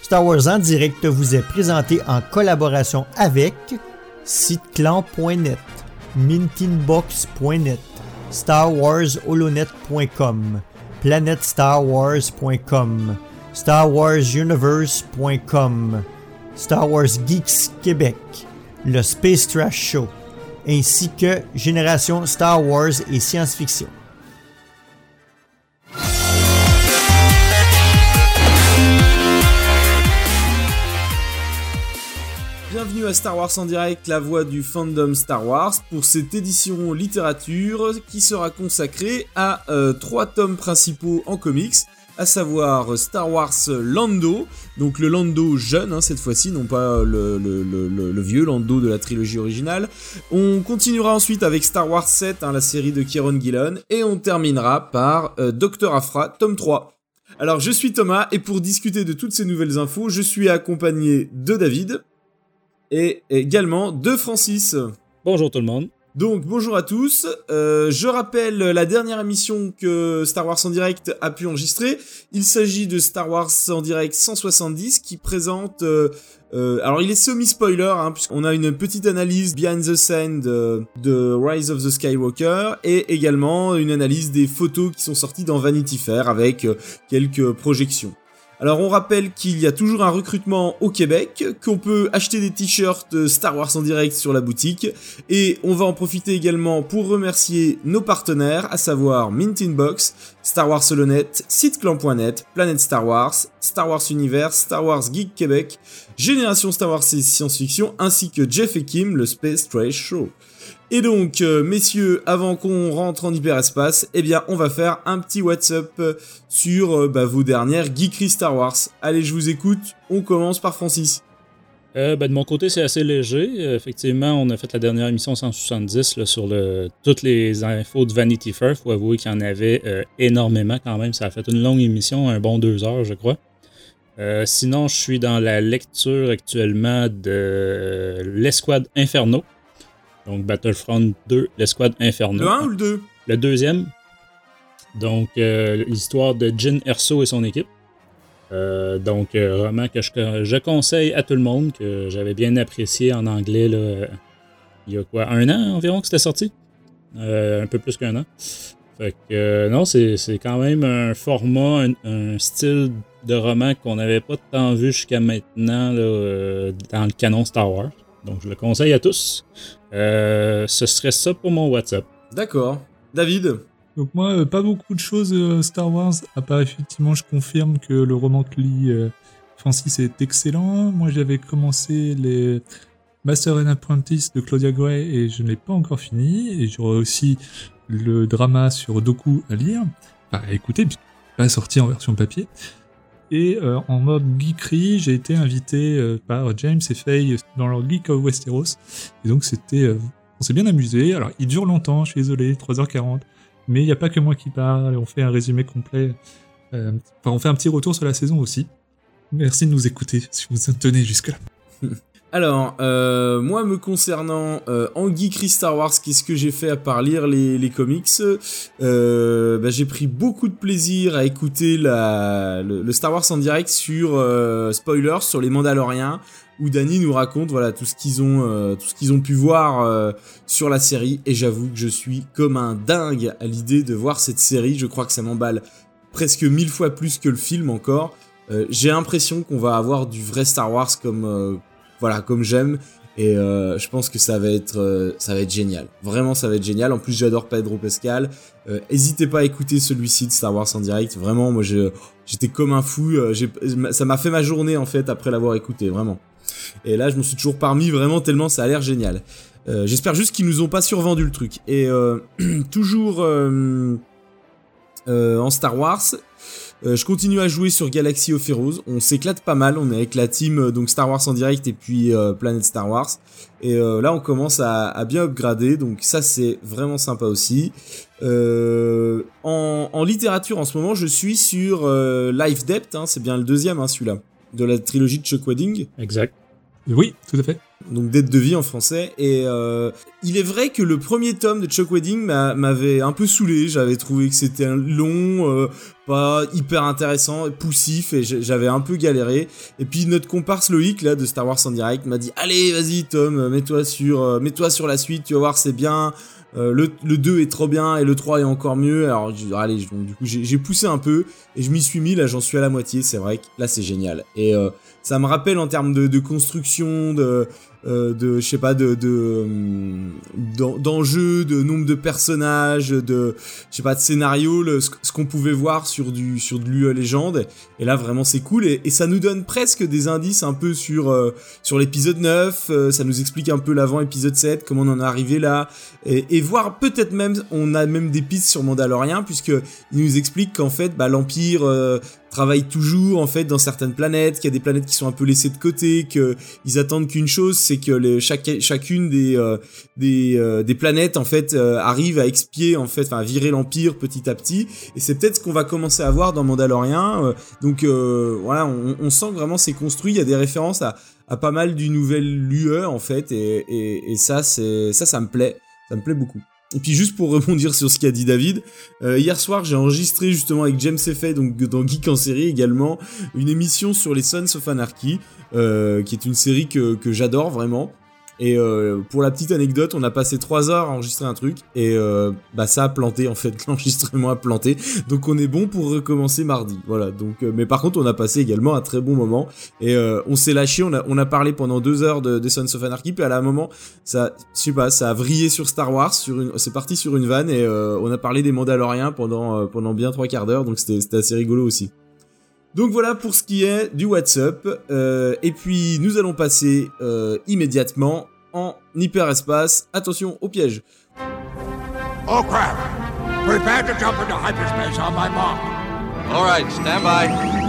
Star Wars en direct vous est présenté en collaboration avec siteclan.net, mintinbox.net, StarWarsHolonet.com, PlanetStarWars.com, StarWarsUniverse.com, Star Wars Geeks Québec, le Space Trash Show, ainsi que Génération Star Wars et Science-Fiction. Bienvenue à Star Wars en direct, la voix du fandom Star Wars, pour cette édition littérature qui sera consacrée à 3 tomes principaux en comics, à savoir Star Wars Lando, donc le Lando jeune cette fois-ci, non pas le vieux Lando de la trilogie originale. On continuera ensuite avec Star Wars 7, la série de Kieron Gillen, et on terminera par Dr. Aphra, tome 3. Alors je suis Thomas, et pour discuter de toutes ces nouvelles infos, je suis accompagné de David, et également de Francis. Bonjour tout le monde. Donc bonjour à tous, je rappelle la dernière émission que Star Wars en direct a pu enregistrer. Il s'agit de Star Wars en direct 170 qui présente, alors il est semi-spoiler puisqu'on a une petite analyse behind the scene de Rise of the Skywalker et également une analyse des photos qui sont sorties dans Vanity Fair avec quelques projections. Alors on rappelle qu'il y a toujours un recrutement au Québec, qu'on peut acheter des t-shirts Star Wars en direct sur la boutique, et on va en profiter également pour remercier nos partenaires, à savoir Mintinbox, Star Wars Holonet, siteclan.net, Planète Star Wars, Star Wars Universe, Star Wars Geek Québec, Génération Star Wars et Science-Fiction, ainsi que Jeff et Kim, le Space Trash Show. Et donc, messieurs, avant qu'on rentre en hyperespace, on va faire un petit WhatsApp sur vos dernières geekeries Star Wars. Allez, je vous écoute, on commence par Francis. De mon côté, c'est assez léger. Effectivement, on a fait la dernière émission 170 là, sur toutes les infos de Vanity Fair. Il faut avouer qu'il y en avait énormément quand même. Ça a fait une longue émission, un bon 2 heures, je crois. Sinon, je suis dans la lecture actuellement de l'Escouade Inferno. Donc, Battlefront 2, l'Escouade Inferno. Le 1 ou le 2 ? Le deuxième. Donc, l'histoire de Jyn Erso et son équipe. Roman que je conseille à tout le monde, que j'avais bien apprécié en anglais, là, il y a quoi, 1 an environ que c'était sorti? Un peu plus qu'1 an. Fait que, non, c'est quand même un format, un style de roman qu'on n'avait pas tant vu jusqu'à maintenant là, dans le canon Star Wars. Donc, je le conseille à tous. Ce serait ça pour mon WhatsApp. D'accord. David ? Donc moi, pas beaucoup de choses Star Wars, à part effectivement, je confirme que le roman que lit Francis est excellent. Moi, j'avais commencé les Master and Apprentice de Claudia Gray et je ne l'ai pas encore fini. Et j'aurai aussi le drama sur Dooku à lire, à écouter, puisqu'il n'est pas sorti en version papier. Et en mode geekery, j'ai été invité par James et Faye dans leur Geek of Westeros. Et donc on s'est bien amusé. Alors il dure longtemps, je suis désolé, 3h40. Mais il n'y a pas que moi qui parle, on fait un résumé complet. On fait un petit retour sur la saison aussi. Merci de nous écouter, si vous tenez jusque-là. Alors, moi me concernant, en geekery Star Wars, qu'est-ce que j'ai fait à part lire les comics ? J'ai pris beaucoup de plaisir à écouter le Star Wars en direct sur spoilers sur les Mandaloriens, où Danny nous raconte tout ce qu'ils ont pu voir sur la série, et j'avoue que je suis comme un dingue à l'idée de voir cette série. Je crois que ça m'emballe presque 1000 fois plus que le film encore. J'ai l'impression qu'on va avoir du vrai Star Wars comme j'aime, et je pense que ça va être génial. Vraiment, ça va être génial. En plus, j'adore Pedro Pascal. N'hésitez pas à écouter celui-ci de Star Wars en direct. Vraiment, moi, j'étais comme un fou. Ça m'a fait ma journée, en fait, après l'avoir écouté, vraiment. Et là, je m'en suis toujours parmi, vraiment, tellement ça a l'air génial. J'espère juste qu'ils nous ont pas survendu le truc. Et toujours en Star Wars, je continue à jouer sur Galaxy of Heroes. On s'éclate pas mal. On est avec la team donc Star Wars en direct et puis Planète Star Wars. Et là, on commence à bien upgrader. Donc ça, c'est vraiment sympa aussi. En littérature, en ce moment, je suis sur Life Debt. C'est bien le deuxième, celui-là, de la trilogie de Chuck Wedding. Exact. Oui, tout à fait. Donc dette de vie en français. Et il est vrai que le premier tome de Chuck Wedding m'avait un peu saoulé. J'avais trouvé que c'était long, pas hyper intéressant, poussif, et j'avais un peu galéré. Et puis notre comparse Loïc là de Star Wars en direct m'a dit allez vas-y Tom, mets-toi sur la suite, tu vas voir c'est bien. Le 2 est trop bien et le 3 est encore mieux. Alors allez, donc, du coup j'ai poussé un peu et je m'y suis mis, là j'en suis à la moitié, c'est vrai que là c'est génial. Et ça me rappelle en termes de construction, je sais pas, d'enjeux, de nombre de personnages, de scénario, ce qu'on pouvait voir sur de l'UE Légende. Et là vraiment c'est cool et ça nous donne presque des indices un peu sur l'épisode 9, ça nous explique un peu l'avant épisode 7, comment on en est arrivé là, et voir peut-être même, on a même des pistes sur Mandalorian, puisque il nous explique qu'en fait l'Empire travaille toujours en fait dans certaines planètes, qu'il y a des planètes qui sont un peu laissées de côté, que ils attendent qu'une chose, c'est que chacune des planètes en fait arrive à expier en fait, à virer l'Empire petit à petit, et c'est peut-être ce qu'on va commencer à voir dans Mandalorian. Donc voilà, on sent que vraiment c'est construit, il y a des références à pas mal du nouvel UE en fait, et ça me plaît beaucoup. Et puis juste pour rebondir sur ce qu'a dit David, hier soir j'ai enregistré justement avec James Effet, donc dans Geek en série également, une émission sur les Sons of Anarchy, qui est une série que j'adore vraiment. Et pour la petite anecdote, on a passé 3 heures à enregistrer un truc et ça a planté en fait, l'enregistrement a planté. Donc on est bon pour recommencer mardi. Voilà. Donc mais par contre, on a passé également un très bon moment et on s'est lâché, on a parlé pendant 2 heures de Sons of Anarchy, puis à un moment ça a vrillé sur Star Wars, c'est parti sur une vanne et on a parlé des Mandaloriens pendant bien 3 quarts d'heure, donc c'était assez rigolo aussi. Donc voilà pour ce qui est du WhatsApp, et puis nous allons passer immédiatement en hyperespace. Attention au piège. Oh crap! Prepare to jump into hyperspace on my mark. All right, stand by.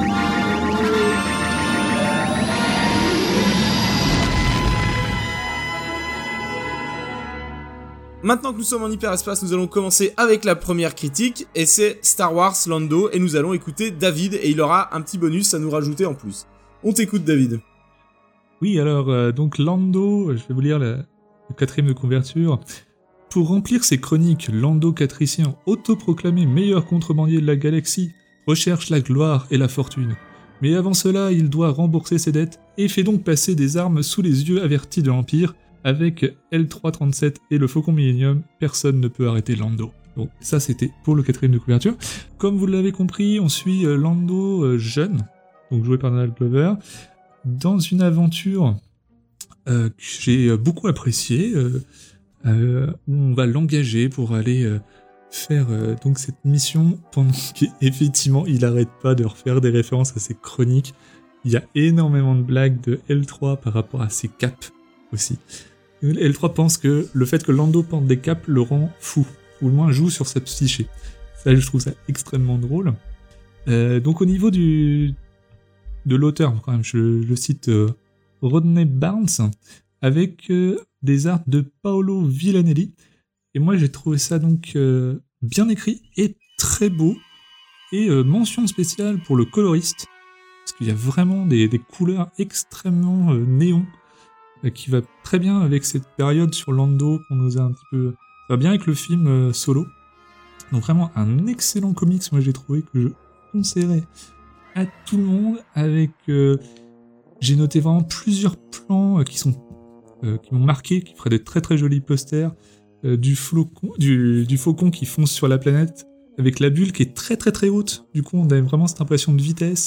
Maintenant que nous sommes en hyperespace, nous allons commencer avec la première critique, et c'est Star Wars Lando, et nous allons écouter David, et il aura un petit bonus à nous rajouter en plus. On t'écoute David. Oui, alors, donc Lando, je vais vous lire le 4e de couverture. Pour remplir ses chroniques, Lando Calrissian, autoproclamé meilleur contrebandier de la galaxie, recherche la gloire et la fortune. Mais avant cela, il doit rembourser ses dettes, et fait donc passer des armes sous les yeux avertis de l'Empire. Avec L337 et le Faucon Millennium, personne ne peut arrêter Lando. Donc ça c'était pour le 4e de couverture. Comme vous l'avez compris, on suit Lando jeune, donc joué par Donald Glover, dans une aventure que j'ai beaucoup appréciée, où on va l'engager pour aller faire donc cette mission pendant qu'effectivement il n'arrête pas de refaire des références à ses chroniques. Il y a énormément de blagues de L3 par rapport à ses capes aussi. L3 pense que le fait que Lando porte des capes le rend fou, ou au moins joue sur sa psyché. Ça, je trouve ça extrêmement drôle. Donc au niveau de l'auteur, quand même, je le cite Rodney Barnes, avec des arts de Paolo Villanelli. Et moi, j'ai trouvé ça donc bien écrit et très beau. Et mention spéciale pour le coloriste, parce qu'il y a vraiment des couleurs extrêmement néon, qui va très bien avec cette période sur Lando qu'on nous a un petit peu... Ça va bien avec le film Solo. Donc vraiment un excellent comics, moi j'ai trouvé, que je conseillerais à tout le monde, avec... j'ai noté vraiment plusieurs plans qui m'ont marqué, qui feraient des très très jolis posters, du faucon qui fonce sur la planète, avec la bulle qui est très très très haute. Du coup on a vraiment cette impression de vitesse.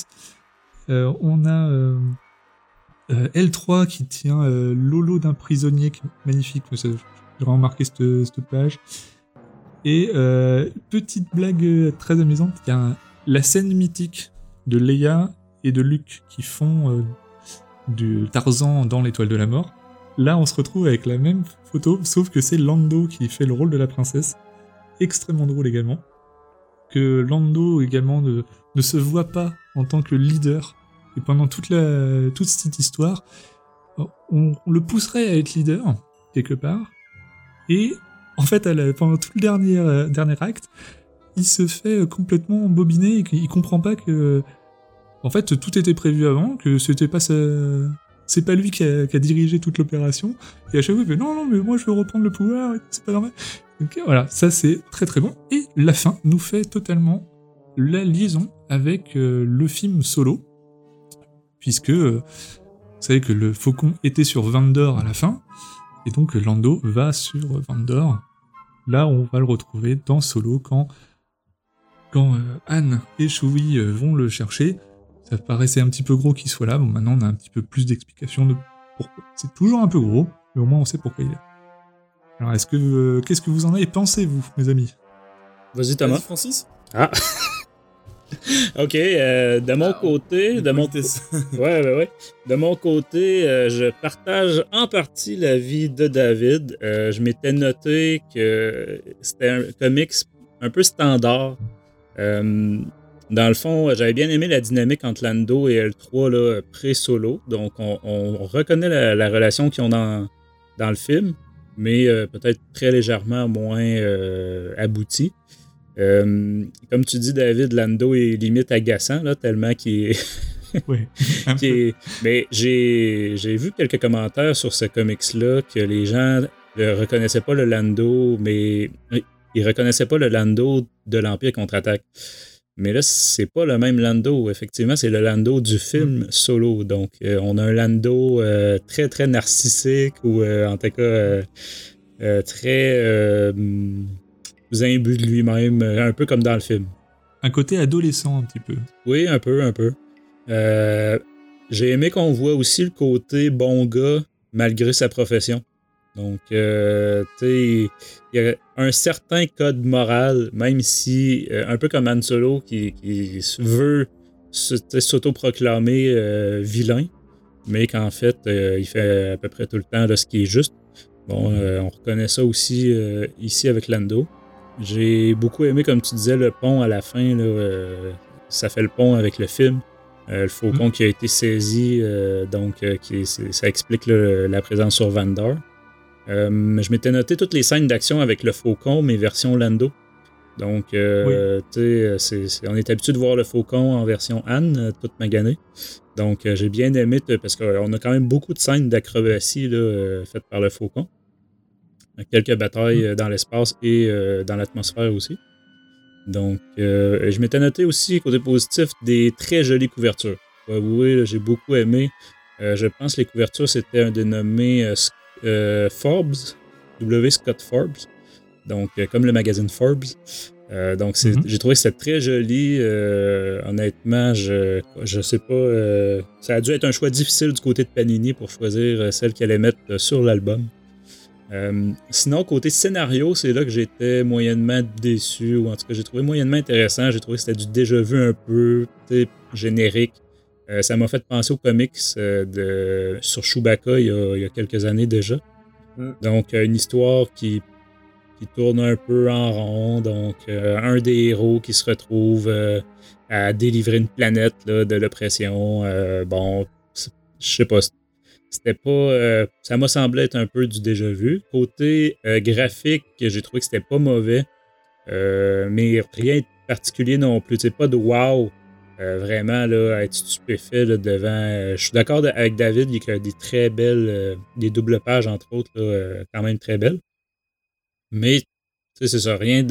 On a... L3 qui tient l'holo d'un prisonnier qui est magnifique, j'ai vraiment marqué cette page. Et petite blague très amusante, il y a la scène mythique de Leia et de Luke qui font du Tarzan dans l'Étoile de la Mort. Là on se retrouve avec la même photo, sauf que c'est Lando qui fait le rôle de la princesse. Extrêmement drôle également. Que Lando également ne se voit pas en tant que leader. Et pendant toute cette histoire, on le pousserait à être leader, quelque part. Et, en fait, pendant tout le dernier acte, il se fait complètement bobiner et il comprend pas que... En fait, tout était prévu avant, que c'était pas c'est pas lui qui a dirigé toute l'opération. Et à chaque fois, il fait non, mais moi je veux reprendre le pouvoir, c'est pas normal. Donc voilà, ça c'est très très bon. Et la fin nous fait totalement la liaison avec le film Solo, puisque vous savez que le Faucon était sur Vandor à la fin, et donc Lando va sur Vandor. Là, on va le retrouver dans Solo quand Han et Chewie vont le chercher. Ça paraissait un petit peu gros qu'il soit là. Bon, maintenant, on a un petit peu plus d'explications de pourquoi. C'est toujours un peu gros, mais au moins, on sait pourquoi il est là. Alors, qu'est-ce que vous en avez pensé, vous, mes amis? Vas-y, Thomas. Vas-y, Francis. Ah! Ok, de mon côté, ouais. De mon côté, je partage en partie l'avis de David. Je m'étais noté que c'était un comics un peu standard. Dans le fond, j'avais bien aimé la dynamique entre Lando et L3 là, pré-solo. Donc, on reconnaît la relation qu'ils ont dans le film, mais peut-être très légèrement moins aboutie. Comme tu dis, David, Lando est limite agaçant, là, tellement qu'il est... Oui. Mais j'ai vu quelques commentaires sur ce comics-là que les gens ne reconnaissaient pas le Lando, mais ils reconnaissaient pas le Lando de l'Empire contre-attaque. Mais là, c'est pas le même Lando. Effectivement, c'est le Lando du film Solo. Donc, on a un Lando très, très narcissique ou en tout cas très imbu de lui-même, un peu comme dans le film. Un côté adolescent, un petit peu. Oui, un peu. J'ai aimé qu'on voit aussi le côté bon gars malgré sa profession. Donc, tu sais, il y a un certain code moral, même si, un peu comme Han Solo, qui veut s'autoproclamer vilain, mais qu'en fait, il fait à peu près tout le temps là, ce qui est juste. Bon, on reconnaît ça aussi ici avec Lando. J'ai beaucoup aimé, comme tu disais, le pont à la fin. Là, ça fait le pont avec le film. Le Faucon qui a été saisi, donc ça explique la présence sur Vandor. Je m'étais noté toutes les scènes d'action avec le Faucon, mais version Lando. Donc, tu sais, on est habitué de voir le Faucon en version Han, toute maganée. Donc, j'ai bien aimé, parce qu'on a quand même beaucoup de scènes d'acrobatie faites par le Faucon. Quelques batailles dans l'espace et dans l'atmosphère aussi. Donc, je m'étais noté aussi, côté positif, des très jolies couvertures. Oui, j'ai beaucoup aimé. Je pense que les couvertures, c'était un dénommé Forbes, W. Scott Forbes. Donc, comme le magazine Forbes. Donc, j'ai trouvé que c'était très joli. Honnêtement, je sais pas. Ça a dû être un choix difficile du côté de Panini pour choisir celle qu'elle allait mettre sur l'album. Sinon, côté scénario, c'est là que j'étais moyennement déçu, ou en tout cas, j'ai trouvé moyennement intéressant. J'ai trouvé que c'était du déjà-vu un peu générique. Ça m'a fait penser aux comics sur Chewbacca il y a quelques années déjà. Donc, une histoire qui tourne un peu en rond. Donc, un des héros qui se retrouve à délivrer une planète là, de l'oppression. Bon, je sais pas. C'était pas. Ça m'a semblé être un peu du déjà-vu. Côté graphique, j'ai trouvé que c'était pas mauvais. Mais rien de particulier non plus. C'est pas de wow. Vraiment, là, être stupéfait là, devant. Je suis d'accord avec David, il y a des très belles. Des doubles pages, entre autres, là, quand même très belles. Mais, tu sais, c'est ça, rien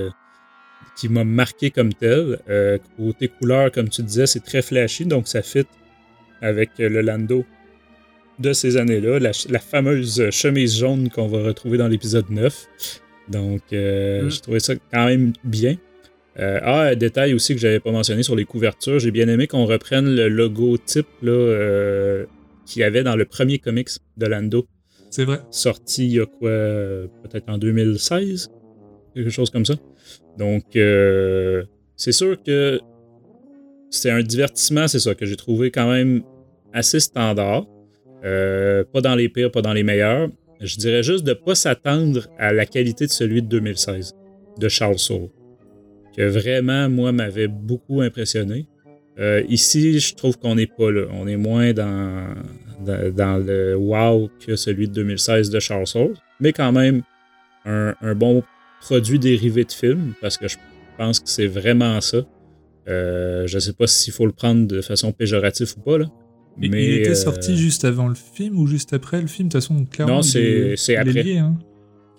qui m'a marqué comme tel. Côté couleur, comme tu disais, c'est très flashy, donc ça fit avec le Lando de ces années-là, la fameuse chemise jaune qu'on va retrouver dans l'épisode 9. Donc, j'ai trouvé ça quand même bien. Un détail aussi que j'avais pas mentionné sur les couvertures, j'ai bien aimé qu'on reprenne le logo type là, qu'il y avait dans le premier comics de Lando. C'est vrai. Sorti il y a quoi, peut-être en 2016, quelque chose comme ça. Donc, c'est sûr que c'est un divertissement, c'est ça, que j'ai trouvé quand même assez standard. Pas dans les pires, pas dans les meilleurs. Je dirais juste de ne pas s'attendre à la qualité de celui de 2016, de Charles Soule, que vraiment, moi, m'avait beaucoup impressionné. Ici, je trouve qu'on n'est pas là. On est moins dans le wow que celui de 2016 de Charles Soule, mais quand même un bon produit dérivé de film, parce que je pense que c'est vraiment ça. Je ne sais pas s'il faut le prendre de façon péjorative ou pas, là. Mais il était sorti juste avant le film ou juste après le film? De toute façon, clairement, non, c'est après. Lié, hein.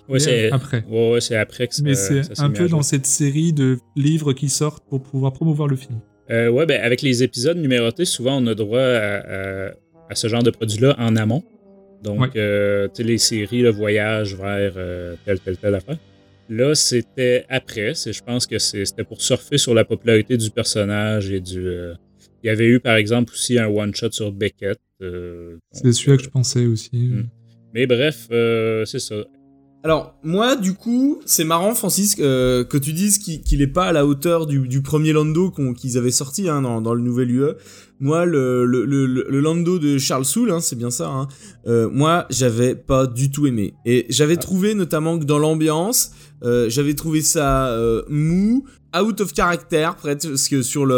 Ouais, c'est après. Ouais, c'est après que ça. Mais c'est ça s'est un mis à peu jour. dans cette série de livres qui sortent pour pouvoir promouvoir le film. Ouais, ben avec les épisodes numérotés, souvent on a droit à ce genre de produit-là en amont. Donc, tu sais, les séries, le voyage vers telle affaire. Là, c'était après. Je pense que c'était pour surfer sur la popularité du personnage et du. Il y avait eu, par exemple, aussi un one-shot sur Beckett. C'est celui-là que je pensais aussi. Mais bref, c'est ça. Alors, moi, du coup, c'est marrant, Francis, que tu dises qu'il est pas à la hauteur du premier Lando qu'ils avaient sorti hein, dans le nouvel UE. Moi, le Lando de Charles Soule, hein, c'est bien ça, hein, moi, j'avais pas du tout aimé. Et j'avais trouvé, notamment, que dans l'ambiance, j'avais trouvé ça mou, out of character, presque, parce que sur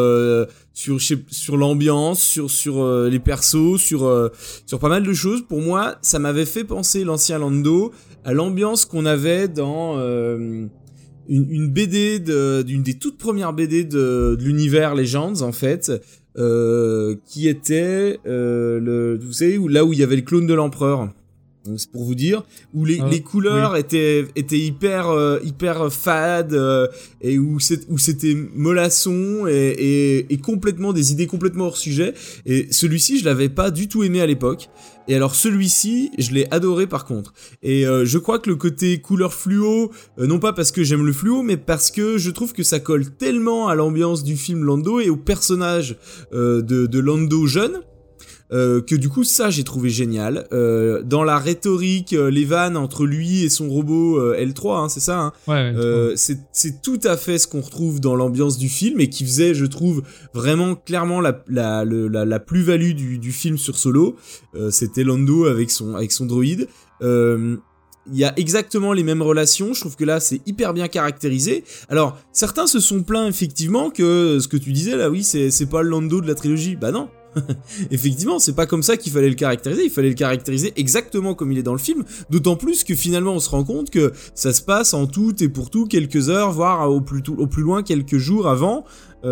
l'ambiance, sur les persos, sur pas mal de choses, pour moi, ça m'avait fait penser l'ancien Lando à l'ambiance qu'on avait dans une BD d'une des toutes premières BD de l'univers Legends en fait, qui était vous savez là où il y avait le clone de l'empereur. Donc c'est pour vous dire où les couleurs étaient hyper fades et où c'était mollasson et complètement des idées complètement hors sujet. Et celui-ci je l'avais pas du tout aimé à l'époque. Et alors celui-ci, je l'ai adoré par contre. Et je crois que le côté couleur fluo, non pas parce que j'aime le fluo, mais parce que je trouve que ça colle tellement à l'ambiance du film Lando et au personnage de Lando jeune. Que du coup ça j'ai trouvé génial. Dans la rhétorique, les vannes entre lui et son robot L3, hein, c'est ça hein, ouais, c'est tout à fait ce qu'on retrouve dans l'ambiance du film et qui faisait, je trouve, vraiment clairement la plus-value du film sur Solo. C'était Lando avec son droïde. Il y a exactement les mêmes relations, je trouve que là c'est hyper bien caractérisé. Alors, certains se sont plaints effectivement que ce que tu disais là, oui, c'est pas le Lando de la trilogie. Bah non. Effectivement, c'est pas comme ça qu'il fallait le caractériser, il fallait le caractériser exactement comme il est dans le film, d'autant plus que finalement on se rend compte que ça se passe en tout et pour tout quelques heures, voire au plus loin quelques jours avant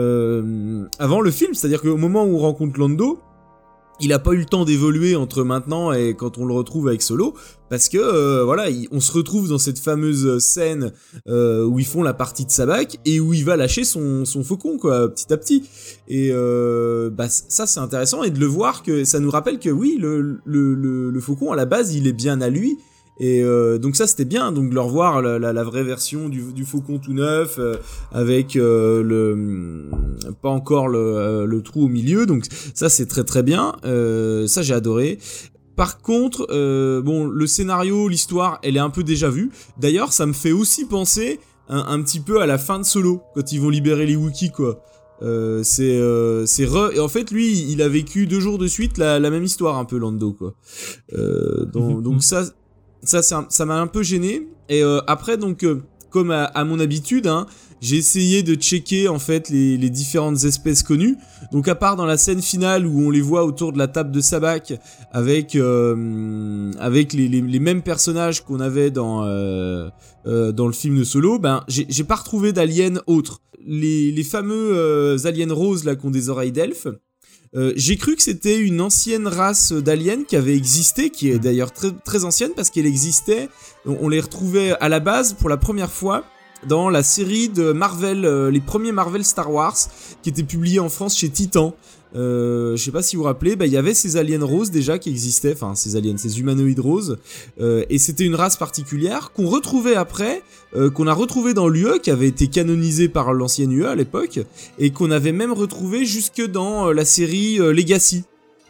le film, c'est-à-dire qu'au moment où on rencontre Lando, il a pas eu le temps d'évoluer entre maintenant et quand on le retrouve avec Solo, parce que on se retrouve dans cette fameuse scène où ils font la partie de Sabak et où il va lâcher son faucon quoi, petit à petit. Et ça c'est intéressant et de le voir que ça nous rappelle que oui le faucon à la base il est bien à lui. Et donc ça c'était bien donc de le revoir la vraie version du faucon tout neuf avec pas encore le trou au milieu, donc ça c'est très très bien, ça j'ai adoré. Par contre le scénario, l'histoire elle est un peu déjà vue. D'ailleurs ça me fait aussi penser un petit peu à la fin de Solo quand ils vont libérer les Wookiees quoi. Et en fait lui il a vécu 2 jours de suite la même histoire un peu Lando quoi. Donc ça m'a un peu gêné. Et après donc comme à mon habitude hein, j'ai essayé de checker en fait les différentes espèces connues. Donc à part dans la scène finale où on les voit autour de la table de Sabak avec les mêmes personnages qu'on avait dans le film de Solo, ben j'ai pas retrouvé d'aliens autres. Les fameux aliens roses là qui ont des oreilles d'elfe. J'ai cru que c'était une ancienne race d'aliens qui avait existé, qui est d'ailleurs très, très ancienne parce qu'elle existait, on les retrouvait à la base pour la première fois dans la série de Marvel, les premiers Marvel Star Wars qui étaient publiés en France chez Titan. Je sais pas si vous vous rappelez, il y avait ces aliens roses déjà qui existaient, enfin ces humanoïdes roses, et c'était une race particulière qu'on retrouvait après, qu'on a retrouvé dans l'UE, qui avait été canonisé par l'ancienne UE à l'époque, et qu'on avait même retrouvé jusque dans la série Legacy.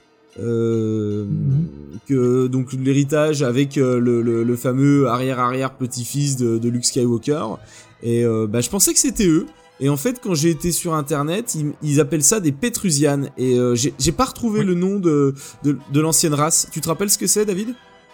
Donc l'héritage avec le fameux arrière petit-fils de Luke Skywalker, et je pensais que c'était eux. Et en fait, quand j'ai été sur internet, ils appellent ça des Pétrusianes. Et j'ai pas retrouvé le nom de l'ancienne race. Tu te rappelles ce que c'est, David ?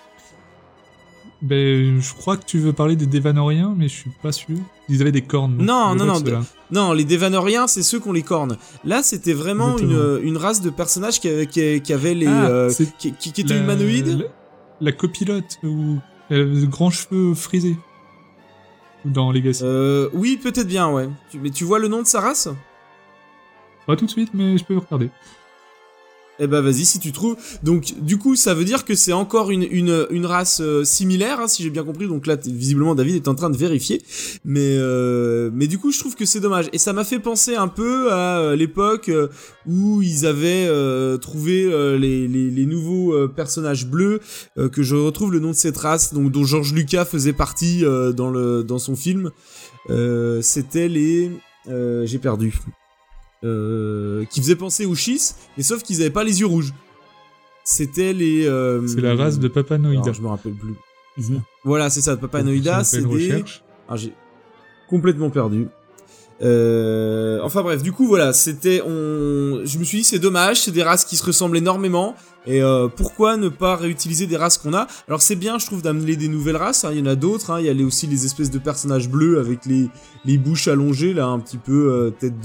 Je crois que tu veux parler des Dévanoriens, mais je suis pas sûr. Ils avaient des cornes. Non, les Dévanoriens, c'est ceux qui ont les cornes. Là, c'était vraiment une race de personnages qui avait les qui étaient humanoïdes. La copilote ou le grand cheveux frisés. Dans Legacy. Oui, peut-être bien, ouais. Mais tu vois le nom de sa race ? Pas tout de suite, mais je peux regarder. Eh ben vas-y si tu trouves. Donc du coup ça veut dire que c'est encore une race similaire hein, si j'ai bien compris. Donc là visiblement David est en train de vérifier. Mais du coup je trouve que c'est dommage. Et ça m'a fait penser un peu à l'époque où ils avaient trouvé les nouveaux personnages bleus que je retrouve le nom de cette race donc dont George Lucas faisait partie dans son film. C'était les j'ai perdu. Qui faisait penser aux Chiss, mais sauf qu'ils avaient pas les yeux rouges. C'était les. C'est la race de Papanoïda. Alors, je me rappelle plus. Voilà, c'est ça, de Papanoïda, c'est des. Recherche. Ah, j'ai complètement perdu. Enfin bref, du coup voilà, je me suis dit c'est dommage, c'est des races qui se ressemblent énormément et pourquoi ne pas réutiliser des races qu'on a. Alors c'est bien je trouve d'amener des nouvelles races, hein. Il y en a d'autres, hein. Il y a aussi les espèces de personnages bleus avec les bouches allongées là un petit peu tête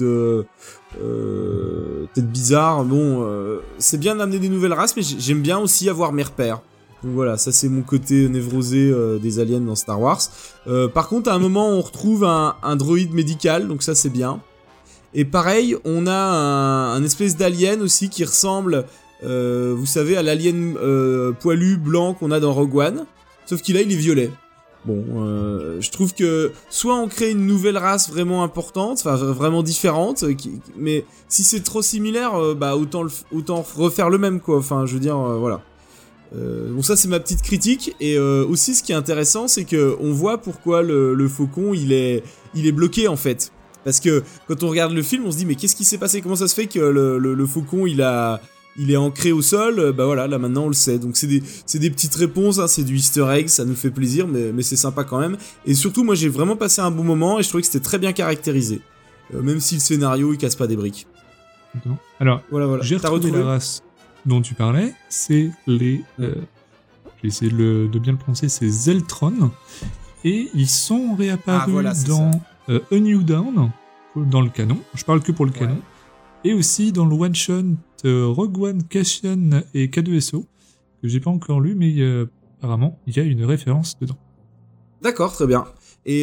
bizarre. Bon c'est bien d'amener des nouvelles races mais j'aime bien aussi avoir mes repères. Donc voilà, ça c'est mon côté névrosé des aliens dans Star Wars. Par contre, à un moment, on retrouve un droïde médical, donc ça c'est bien. Et pareil, on a un espèce d'alien aussi qui ressemble, vous savez, à l'alien poilu blanc qu'on a dans Rogue One. Sauf qu'il il est violet. Bon, je trouve que soit on crée une nouvelle race vraiment importante, enfin vraiment différente, mais si c'est trop similaire, bah autant refaire le même quoi. Enfin, je veux dire, voilà. Bon ça c'est ma petite critique et aussi ce qui est intéressant c'est que on voit pourquoi le faucon il est bloqué en fait parce que quand on regarde le film on se dit mais qu'est-ce qui s'est passé, comment ça se fait que le faucon il est ancré au sol, bah voilà là maintenant on le sait donc c'est des petites réponses hein, c'est du easter egg, ça nous fait plaisir mais c'est sympa quand même et surtout moi j'ai vraiment passé un bon moment et je trouvais que c'était très bien caractérisé même si le scénario il casse pas des briques. Alors voilà. J'ai retrouvé la race dont tu parlais, c'est les... j'ai essayé de bien le prononcer, c'est Zeltron. Et ils sont réapparus dans A New Dawn, dans le canon. Je parle que pour le canon. Et aussi dans le one-shot Rogue One, Cassian et K2SO, que j'ai pas encore lu, mais apparemment, il y a une référence dedans. D'accord, très bien. Et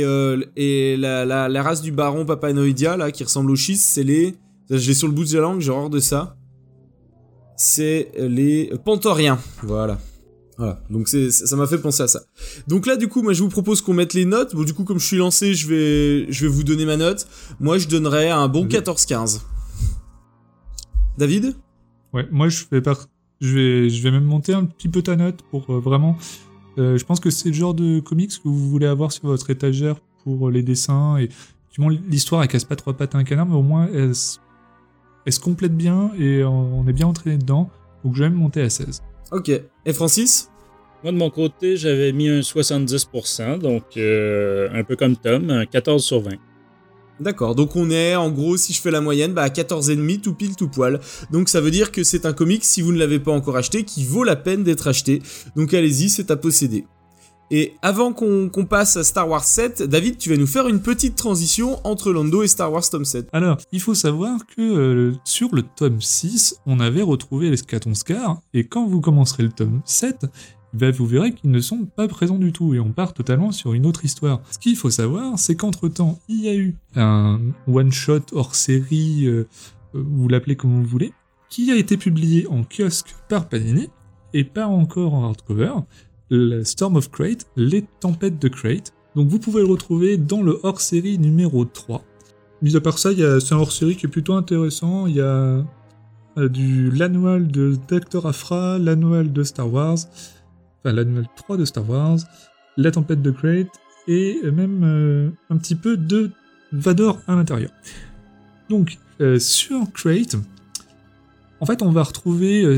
la race du baron Papanoïdia, là, qui ressemble aux Chiss, c'est les... J'ai sur le bout de la langue, j'ai horreur de ça. C'est les Pantoriens, voilà. Donc ça m'a fait penser à ça. Donc là du coup moi je vous propose qu'on mette les notes. Bon du coup comme je suis lancé je vais vous donner ma note. Moi je donnerais un bon 14-15. David ? Ouais, moi je vais même monter un petit peu ta note pour vraiment... je pense que c'est le genre de comics que vous voulez avoir sur votre étagère pour les dessins et l'histoire elle casse pas trois pattes à un canard mais au moins elle se complète bien et on est bien entraîné dedans, donc je vais même monter à 16. Ok. Et Francis ? Moi, de mon côté, j'avais mis un 70%, donc un peu comme Tom, un 14 sur 20. D'accord, donc on est, en gros, si je fais la moyenne, à 14,5, tout pile, tout poil. Donc ça veut dire que c'est un comic, si vous ne l'avez pas encore acheté, qui vaut la peine d'être acheté. Donc allez-y, c'est à posséder. Et avant qu'on passe à Star Wars 7, David, tu vas nous faire une petite transition entre Lando et Star Wars tome 7. Alors, il faut savoir que sur le tome 6, on avait retrouvé les Skatonscar, et quand vous commencerez le tome 7, vous verrez qu'ils ne sont pas présents du tout, et on part totalement sur une autre histoire. Ce qu'il faut savoir, c'est qu'entre-temps, il y a eu un one-shot hors série, vous l'appelez comme vous voulez, qui a été publié en kiosque par Panini, et pas encore en hardcover, le Storm of Crate, les tempêtes de Crate. Donc vous pouvez le retrouver dans le hors-série numéro 3. Mis à part ça, c'est un hors-série qui est plutôt intéressant. Il y a l'annual de Dr. Aphra, l'annual de Star Wars, enfin l'annual 3 de Star Wars, la tempête de Crate, et même un petit peu de Vador à l'intérieur. Donc, sur Crate, en fait, on va retrouver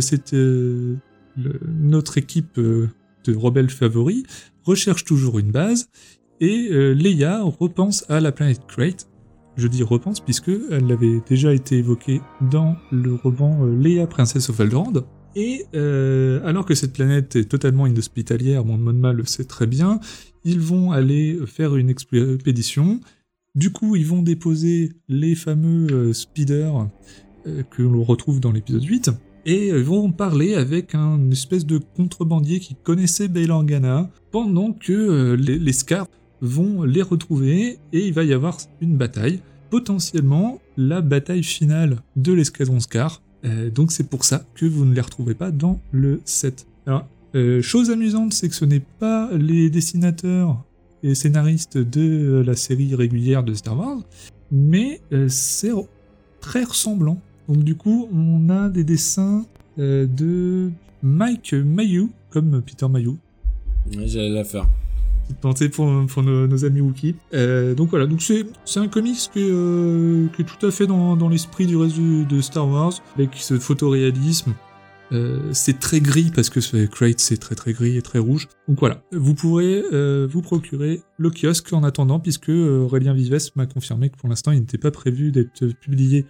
notre équipe... de rebelles favoris, recherche toujours une base, et Leia repense à la planète Crate. Je dis repense puisque elle avait déjà été évoquée dans le roman Leia, Princess of Alderaan. Et alors que cette planète est totalement inhospitalière, Mon Mothma le sait très bien, ils vont aller faire une expédition. Du coup, ils vont déposer les fameux speeders que l'on retrouve dans l'épisode 8. Et vont parler avec un espèce de contrebandier qui connaissait Bail Organa, pendant que les Scars vont les retrouver, et il va y avoir une bataille, potentiellement la bataille finale de l'escadron Scar, Donc c'est pour ça que vous ne les retrouvez pas dans le set. Alors, chose amusante, c'est que ce n'est pas les dessinateurs et scénaristes de la série régulière de Star Wars, mais c'est très ressemblant. Donc du coup, on a des dessins de Mike Mayhew, comme Peter Mayhew. Ouais, j'allais la faire. Tenté pour nos amis Wookiee. Donc voilà, donc c'est un comics qui est tout à fait dans l'esprit du reste de Star Wars, avec ce photoréalisme. C'est très gris parce que Crate c'est très très gris et très rouge. Donc voilà, vous pourrez vous procurer le kiosque en attendant, puisque Aurélien Vives m'a confirmé que pour l'instant il n'était pas prévu d'être publié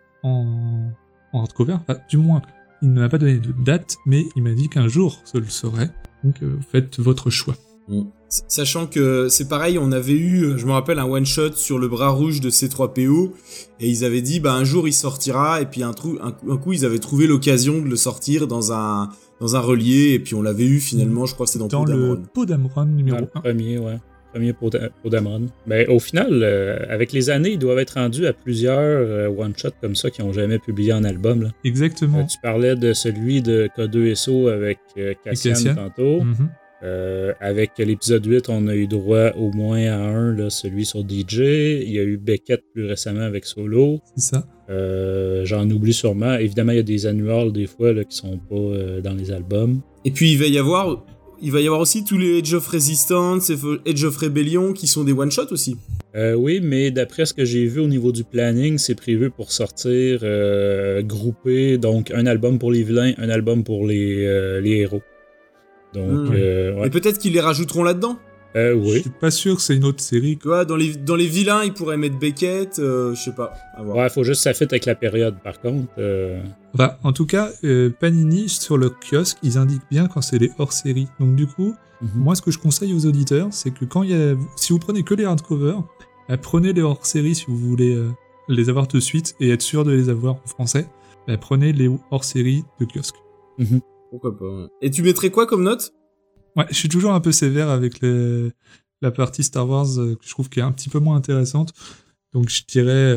en hardcover. Enfin, du moins, il ne m'a pas donné de date, mais il m'a dit qu'un jour ce le serait. Donc faites votre choix. Sachant que c'est pareil, on avait eu, je me rappelle, un one-shot sur le bras rouge de C3PO, et ils avaient dit, un jour il sortira, et puis un coup ils avaient trouvé l'occasion de le sortir dans un relié, et puis on l'avait eu finalement, je crois que c'est dans le Poe-Dameron numéro 1. Premier Poe-Dameron. Ben, au final, avec les années, ils doivent être rendus à plusieurs one-shots comme ça qui n'ont jamais publié en album. Là. Exactement. Tu parlais de celui de K2SO avec Cassian tantôt. Mm-hmm. Avec l'épisode 8, on a eu droit au moins à un, là, celui sur DJ. Il y a eu Beckett plus récemment avec Solo. C'est ça. J'en oublie sûrement. Évidemment, il y a des annuals des fois là, qui sont pas dans les albums. Et puis il va y avoir aussi tous les Edge of Resistance et Edge of Rebellion qui sont des one-shots aussi. Oui, mais d'après ce que j'ai vu au niveau du planning, c'est prévu pour sortir groupé, donc un album pour les vilains, un album pour les héros. Donc, ouais. Et peut-être qu'ils les rajouteront là-dedans. Oui. Je suis pas sûr que c'est une autre série. Tu vois, dans les vilains, ils pourraient mettre Beckett, je sais pas. À voir. Ouais, faut juste que ça fitte avec la période, par contre. Enfin, en tout cas, Panini, sur le kiosque, ils indiquent bien quand c'est les hors-séries. Donc du coup, moi, ce que je conseille aux auditeurs, c'est que si vous prenez que les hardcovers, prenez les hors-séries si vous voulez les avoir tout de suite et être sûr de les avoir en français. Prenez les hors-séries de kiosque. Pourquoi pas, ouais. Et tu mettrais quoi comme note ? Ouais, je suis toujours un peu sévère avec la partie Star Wars que je trouve qui est un petit peu moins intéressante. Donc je dirais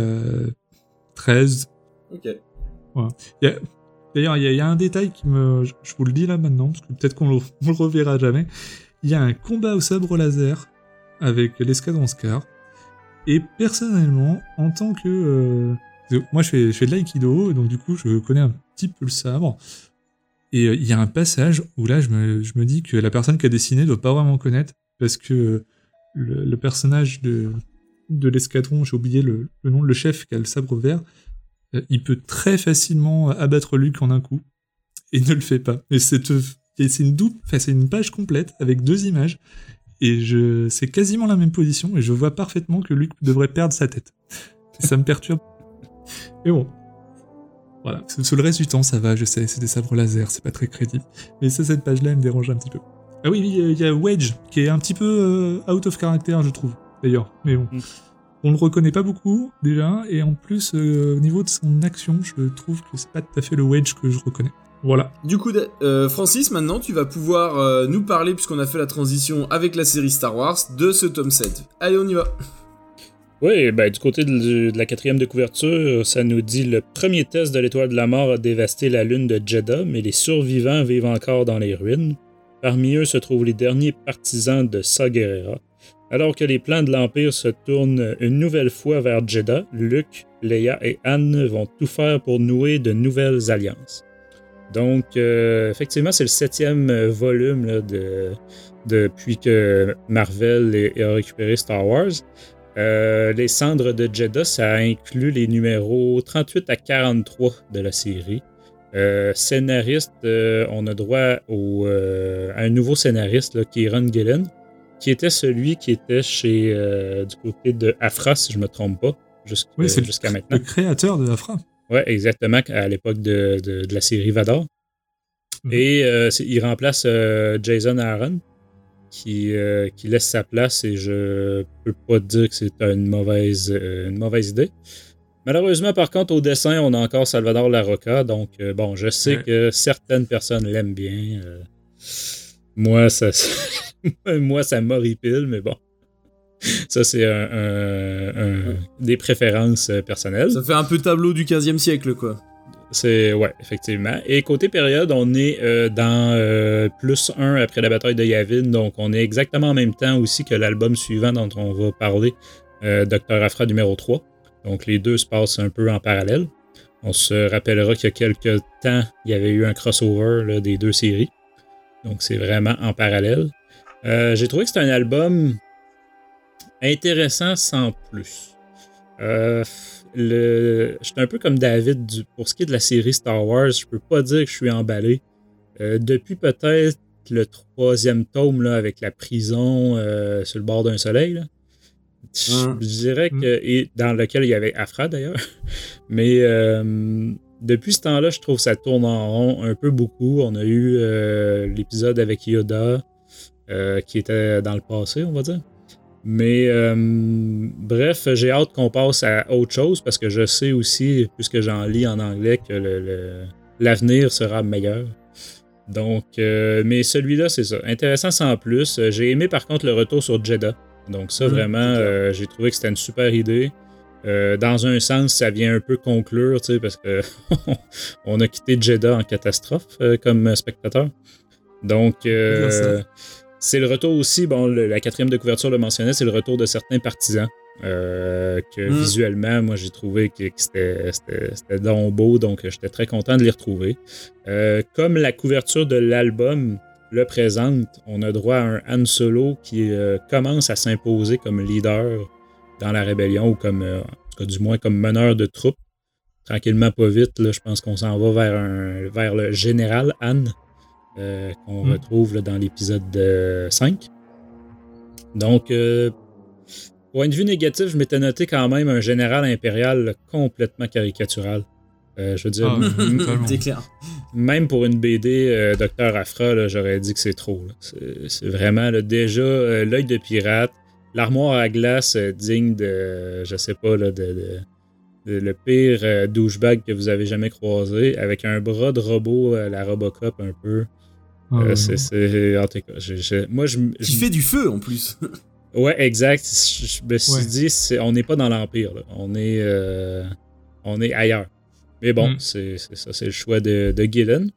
13. Ok. Voilà. D'ailleurs, il y a un détail qui je vous le dis là maintenant, parce que peut-être qu'on le reverra jamais. Il y a un combat au sabre laser avec l'escadron Scar. Et personnellement, en tant que... moi, je fais de l'aïkido, donc du coup, je connais un petit peu le sabre. Et il y a un passage où là, je me dis que la personne qui a dessiné doit pas vraiment connaître, parce que le personnage de l'escadron, j'ai oublié le nom, le chef qui a le sabre vert, il peut très facilement abattre Luke en un coup, et ne le fait pas. Et c'est une page complète avec 2 images, et c'est quasiment la même position, et je vois parfaitement que Luke devrait perdre sa tête. Et ça me perturbe. Et bon. Voilà, sur le reste du temps, ça va, je sais, c'est des sabres laser, c'est pas très crédible. Mais cette page-là, elle me dérange un petit peu. Ah oui, il y a Wedge, qui est un petit peu out of character, je trouve, d'ailleurs. Mais bon, on le reconnaît pas beaucoup, déjà, et en plus, au niveau de son action, je trouve que c'est pas tout à fait le Wedge que je reconnais. Voilà. Du coup, Francis, maintenant, tu vas pouvoir nous parler, puisqu'on a fait la transition avec la série Star Wars, de ce tome 7. Allez, on y va. Oui, du côté de la 4e de couverture, ça nous dit « Le premier test de l'étoile de la mort a dévasté la lune de Jeddah, mais les survivants vivent encore dans les ruines. Parmi eux se trouvent les derniers partisans de Saw Gerrera. Alors que les plans de l'Empire se tournent une nouvelle fois vers Jeddah, Luke, Leia et Anne vont tout faire pour nouer de nouvelles alliances. » Donc, effectivement, c'est le 7e volume là, depuis que Marvel a récupéré Star Wars. Les cendres de Jeddah, ça inclut les numéros 38 à 43 de la série. Scénariste, on a droit à un nouveau scénariste là, qui est Ron Gillen, qui était celui qui était chez du côté de Afra, si je ne me trompe pas, jusqu'à maintenant. Le créateur de Afra. Oui, exactement, à l'époque de la série Vador. Et il remplace Jason Aaron, qui laisse sa place, et je peux pas dire que c'est une mauvaise idée. Malheureusement, par contre, au dessin, on a encore Salvador Larroca, donc je sais que certaines personnes l'aiment bien. Moi, ça m'horripile, mais bon. Ça, c'est des préférences personnelles. Ça fait un peu tableau du 15e siècle, quoi. Ouais, effectivement. Et côté période, on est dans plus 1 après la bataille de Yavin, donc on est exactement en même temps aussi que l'album suivant dont on va parler, Dr. Aphra numéro 3. Donc les deux se passent un peu en parallèle. On se rappellera qu'il y a quelques temps, il y avait eu un crossover là, des deux séries. Donc c'est vraiment en parallèle. J'ai trouvé que c'était un album intéressant sans plus. J'étais un peu comme David pour ce qui est de la série Star Wars. Je peux pas dire que je suis emballé. Depuis peut-être le 3e tome là, avec la prison sur le bord d'un soleil, là, je dirais que. Et dans lequel il y avait Aphra d'ailleurs. Mais depuis ce temps-là, je trouve que ça tourne en rond un peu beaucoup. On a eu l'épisode avec Yoda qui était dans le passé, on va dire. Mais bref, j'ai hâte qu'on passe à autre chose parce que je sais aussi, puisque j'en lis en anglais, que l'avenir sera meilleur. Donc, mais celui-là, c'est ça. Intéressant sans plus. J'ai aimé par contre le retour sur Jedha. Donc ça, vraiment, j'ai trouvé que c'était une super idée. Dans un sens, ça vient un peu conclure, tu sais, parce que on a quitté Jedha en catastrophe comme spectateur. Donc, c'est le retour aussi, bon, la 4e de couverture le mentionnait, c'est le retour de certains partisans. Que visuellement, moi, j'ai trouvé que c'était donc beau, donc j'étais très content de les retrouver. Comme la couverture de l'album le présente, on a droit à un Han Solo qui commence à s'imposer comme leader dans la rébellion, ou comme, en tout cas, du moins comme meneur de troupes. Tranquillement, pas vite, là, je pense qu'on s'en va vers le général Han, qu'on retrouve là, dans l'épisode 5. Donc, point de vue négatif, je m'étais noté quand même un général impérial là, complètement caricatural. Je veux dire, c'est clair. Même pour une BD Dr. Aphra, là, j'aurais dit que c'est trop. Là. C'est vraiment là, déjà l'œil de pirate, l'armoire à glace digne de, je sais pas, là, de le pire douchebag que vous avez jamais croisé, avec un bras de robot, la Robocop un peu. C'est en tout cas, moi, qui fait du feu en plus. Ouais, exact. Je me suis dit, on n'est pas dans l'Empire. Là. On est ailleurs. Mais bon, c'est ça, c'est le choix de Gillen.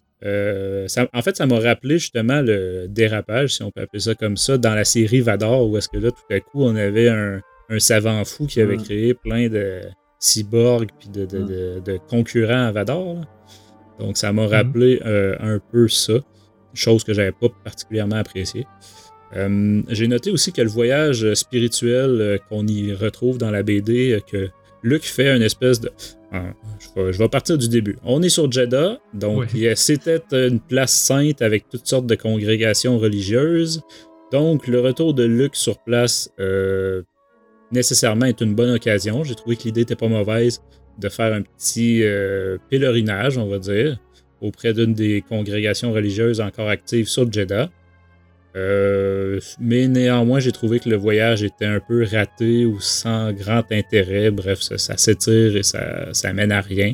En fait, ça m'a rappelé justement le dérapage, si on peut appeler ça comme ça, dans la série Vador, où est-ce que là, tout à coup, on avait un savant fou qui avait créé plein de cyborgs puis de concurrents à Vador. Là. Donc, ça m'a rappelé un peu ça, chose que j'avais pas particulièrement appréciée. J'ai noté aussi que le voyage spirituel qu'on y retrouve dans la BD, que Luke fait une espèce de... je vais partir du début. On est sur Jedha, donc c'était une place sainte avec toutes sortes de congrégations religieuses. Donc le retour de Luke sur place nécessairement est une bonne occasion. J'ai trouvé que l'idée n'était pas mauvaise de faire un petit pèlerinage, on va dire, auprès d'une des congrégations religieuses encore actives sur Jedha. Mais néanmoins, j'ai trouvé que le voyage était un peu raté ou sans grand intérêt. Bref, ça s'étire et ça mène à rien.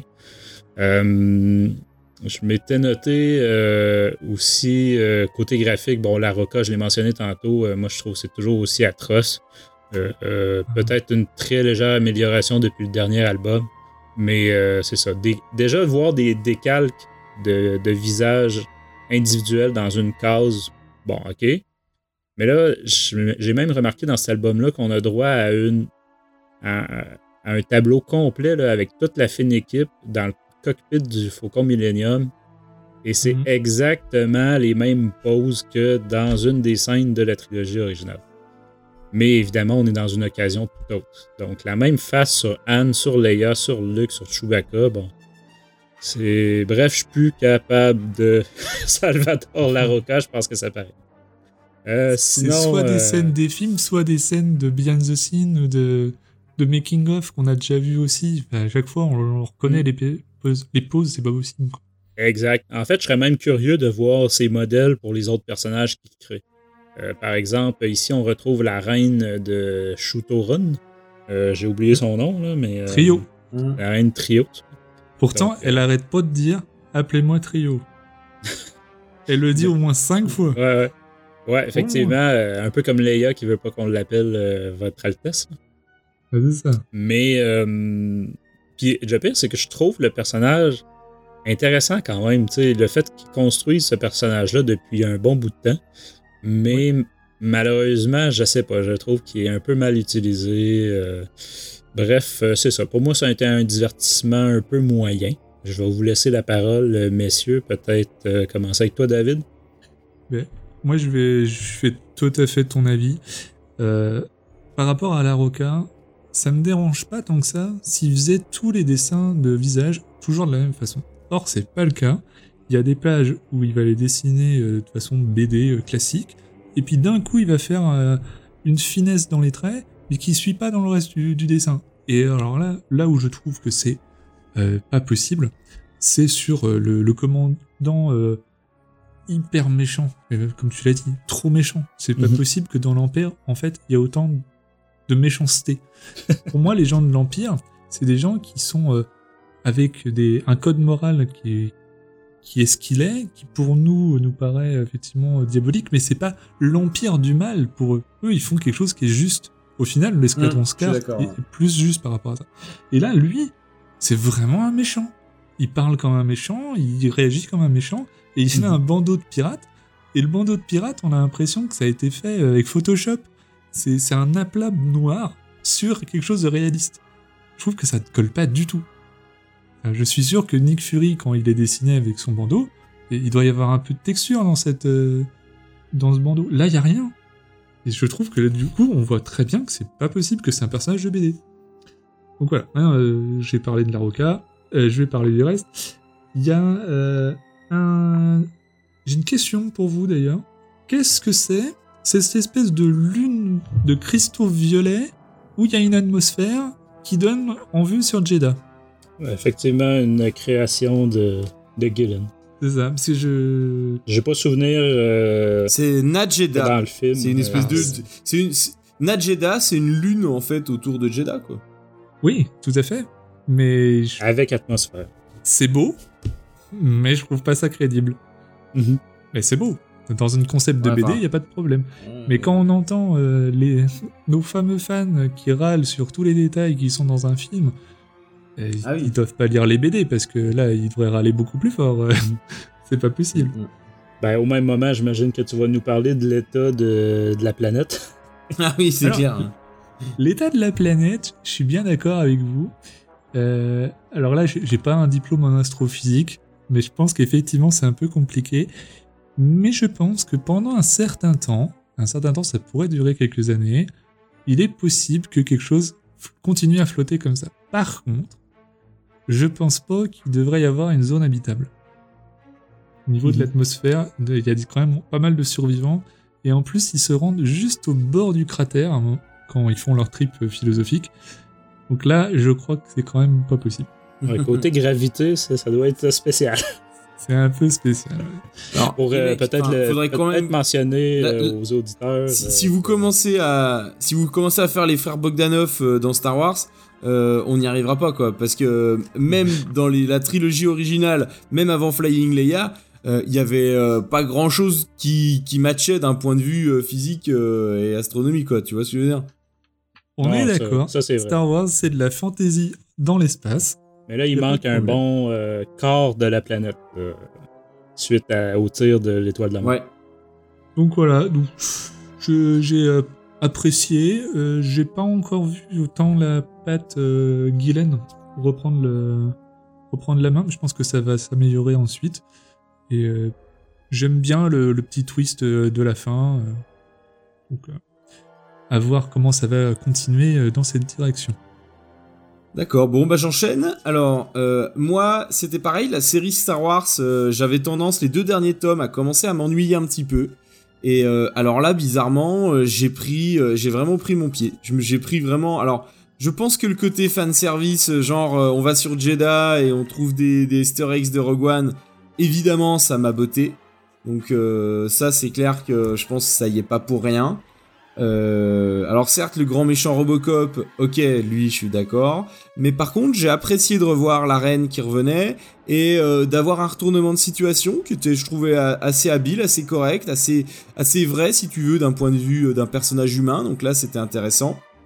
Je m'étais noté aussi côté graphique. Bon, la Roca, je l'ai mentionné tantôt. Moi, je trouve que c'est toujours aussi atroce. Peut-être une très légère amélioration depuis le dernier album. Mais c'est ça. Déjà, voir des décalques de visages individuels dans une case. Bon, OK. Mais là, j'ai même remarqué dans cet album-là qu'on a droit à un tableau complet là, avec toute la fine équipe dans le cockpit du Faucon Millennium. Et c'est exactement les mêmes poses que dans une des scènes de la trilogie originale. Mais évidemment, on est dans une occasion tout autre. Donc, la même face sur Han, sur Leia, sur Luke, sur Chewbacca, bon... Bref, je suis plus capable de Salvatore Larroca, je pense que ça paraît. Sinon, c'est soit des scènes des films, soit des scènes de behind the scene ou de making-of qu'on a déjà vu aussi. Enfin, à chaque fois, on reconnaît les poses, c'est pas possible. Quoi. Exact. En fait, je serais même curieux de voir ces modèles pour les autres personnages qu'ils créent. Par exemple, ici, on retrouve la reine de Shutorun. J'ai oublié son nom, là, mais... Trio. La reine Trio. Pourtant, donc, elle arrête pas de dire « Appelez-moi Trio ». Elle le dit au moins 5 fois. Ouais, effectivement, un peu comme Leia qui veut pas qu'on l'appelle Votre Altesse. C'est ça. Mais, Puis le pire, c'est que je trouve le personnage intéressant quand même. Tu sais, le fait qu'ils construisent ce personnage-là depuis un bon bout de temps. Mais malheureusement, je sais pas, je trouve qu'il est un peu mal utilisé. Bref, c'est ça. Pour moi, ça a été un divertissement un peu moyen. Je vais vous laisser la parole, messieurs. Peut-être commencer avec toi, David. Mais moi, je fais tout à fait ton avis. Par rapport à la Roca, ça me dérange pas tant que ça s'il faisait tous les dessins de visage toujours de la même façon. Or, c'est pas le cas. Il y a des pages où il va les dessiner de façon BD classique, et puis d'un coup, il va faire une finesse dans les traits, mais qui suit pas dans le reste du dessin. Et alors là où je trouve que c'est pas possible, c'est sur le commandant hyper méchant, comme tu l'as dit, trop méchant. C'est pas possible que dans l'Empire, en fait, il y a autant de méchanceté. Pour moi, les gens de l'Empire, c'est des gens qui sont avec un code moral qui est ce qu'il est, qui pour nous paraît effectivement diabolique, mais c'est pas l'Empire du mal pour eux. Eux, ils font quelque chose qui est juste. Au final, l'escadron Scar est plus juste par rapport à ça. Et là, lui, c'est vraiment un méchant. Il parle comme un méchant, il réagit comme un méchant, et il a un bandeau de pirates. Et le bandeau de pirates, on a l'impression que ça a été fait avec Photoshop. C'est un aplat noir sur quelque chose de réaliste. Je trouve que ça ne colle pas du tout. Je suis sûr que Nick Fury, quand il est dessiné avec son bandeau, il doit y avoir un peu de texture dans ce bandeau. Là, il n'y a rien. Et je trouve que du coup, on voit très bien que c'est pas possible que c'est un personnage de BD. Donc voilà, j'ai parlé de la Roca, je vais parler du reste. Il y a j'ai une question pour vous d'ailleurs. Qu'est-ce que c'est cette espèce de lune de cristaux violets où il y a une atmosphère qui donne en vue sur Jeddah? Effectivement, une création de Gillen. C'est ça, parce que j'ai pas souvenir. C'est Nadjeda. Dans le film. C'est une espèce de. Nadjeda, c'est une lune en fait autour de Jeddah, quoi. Oui, tout à fait. Mais. Avec atmosphère. C'est beau, mais je trouve pas ça crédible. Mais c'est beau. Dans un concept de BD, il n'y a pas de problème. Mais quand on entend nos fameux fans qui râlent sur tous les détails qui sont dans un film, ils doivent pas lire les BD parce que là, ils devraient râler beaucoup plus fort. C'est pas possible. Ben, au même moment, j'imagine que tu vas nous parler de l'état de la planète. Ah oui, c'est clair. L'état de la planète, je suis bien d'accord avec vous. Alors là, j'ai pas un diplôme en astrophysique, mais je pense qu'effectivement, c'est un peu compliqué. Mais je pense que pendant un certain temps, ça pourrait durer quelques années, il est possible que quelque chose continue à flotter comme ça. Par contre, je pense pas qu'il devrait y avoir une zone habitable. Au niveau de l'atmosphère, il y a quand même pas mal de survivants, et en plus, ils se rendent juste au bord du cratère quand ils font leur trip philosophique. Donc là, je crois que c'est quand même pas possible. Ouais, côté gravité, ça doit être spécial. C'est un peu spécial. Alors, pour peut-être mentionner aux auditeurs. Si vous commencez à faire les frères Bogdanov dans Star Wars, on n'y arrivera pas, quoi, parce que même dans la trilogie originale, même avant Flying Leia, il y avait pas grand chose qui matchait d'un point de vue physique et astronomique, quoi. Tu vois ce que je veux dire? On est d'accord. Ça, c'est vrai. Star Wars, c'est de la fantasy dans l'espace. Mais là, il manque un bon corps de la planète suite au tir de l'étoile de la mort. Ouais. Donc voilà, j'ai apprécié. J'ai pas encore vu autant la patte Gillen reprendre la main, mais je pense que ça va s'améliorer ensuite. Et j'aime bien le petit twist de la fin. Donc à voir comment ça va continuer dans cette direction. D'accord, bon bah j'enchaîne. Alors moi c'était pareil, la série Star Wars, j'avais tendance les 2 derniers tomes à commencer à m'ennuyer un petit peu. Et alors là bizarrement j'ai vraiment pris mon pied. J'ai pris vraiment. Alors je pense que le côté fanservice, genre on va sur Jeddah et on trouve des Easter eggs de Rogue One, évidemment ça m'a botté. Donc ça c'est clair que je pense que ça y est pas pour rien. Alors certes le grand méchant Robocop, ok, lui je suis d'accord, mais par contre j'ai apprécié de revoir la reine qui revenait et d'avoir un retournement de situation qui était, je trouvais, assez habile, assez correct, assez vrai si tu veux d'un point de vue d'un personnage humain, donc là c'était intéressant.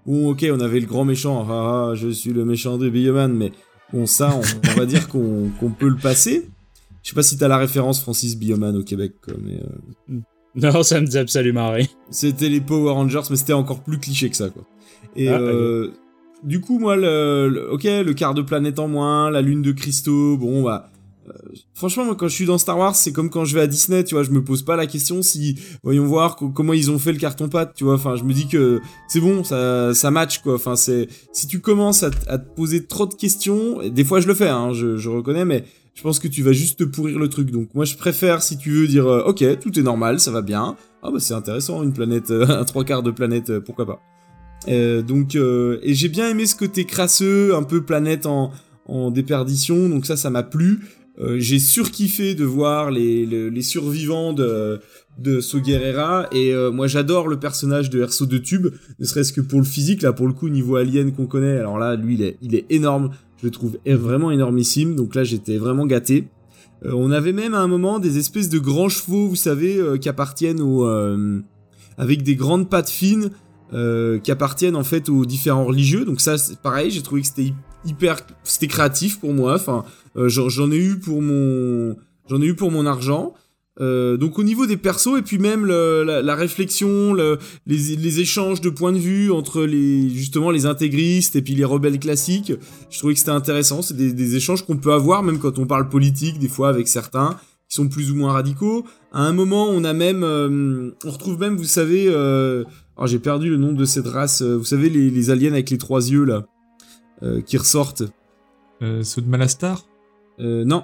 Bon, ok, on avait le grand méchant, je suis le méchant de Bioman, mais bon, ça, on va dire qu'on peut le passer. Je sais pas si t'as la référence Francis Bioman au Québec, quoi, mais... Non, ça me dit absolument rien. C'était les Power Rangers, mais c'était encore plus cliché que ça, quoi. Et du coup, moi, le quart de planète en moins, la lune de cristaux, bon, bah... franchement, moi, quand je suis dans Star Wars, c'est comme quand je vais à Disney, tu vois, je me pose pas la question si... Voyons voir comment ils ont fait le carton-pâte, tu vois, enfin, je me dis que c'est bon, ça match, quoi, enfin, c'est... Si tu commences à te poser trop de questions, et des fois je le fais, hein, je reconnais, mais... Je pense que tu vas juste te pourrir le truc. Donc moi je préfère, si tu veux, dire ok, tout est normal, ça va bien. Ah bah c'est intéressant, une planète, un 3/4 de planète, pourquoi pas. Et j'ai bien aimé ce côté crasseux, un peu planète en déperdition, donc ça m'a plu. J'ai surkiffé de voir les survivants de Saw Gerrera, et moi j'adore le personnage de R2-Tube, ne serait-ce que pour le physique, là pour le coup niveau alien qu'on connaît, alors là lui il est énorme. Je le trouve vraiment énormissime, donc là j'étais vraiment gâté. On avait même à un moment des espèces de grands chevaux, vous savez, qui appartiennent avec des grandes pattes fines, qui appartiennent en fait aux différents religieux. Donc ça, c'est pareil, j'ai trouvé que c'était créatif pour moi. Enfin, j'en ai eu pour mon argent. Donc au niveau des persos et puis même la réflexion, les échanges de points de vue entre justement les intégristes et puis les rebelles classiques, je trouvais que c'était intéressant. C'est des échanges qu'on peut avoir même quand on parle politique des fois avec certains qui sont plus ou moins radicaux. À un moment on retrouve même, vous savez, j'ai perdu le nom de cette race, vous savez les aliens avec les 3 yeux là qui ressortent. Ceux de Malastar? Non,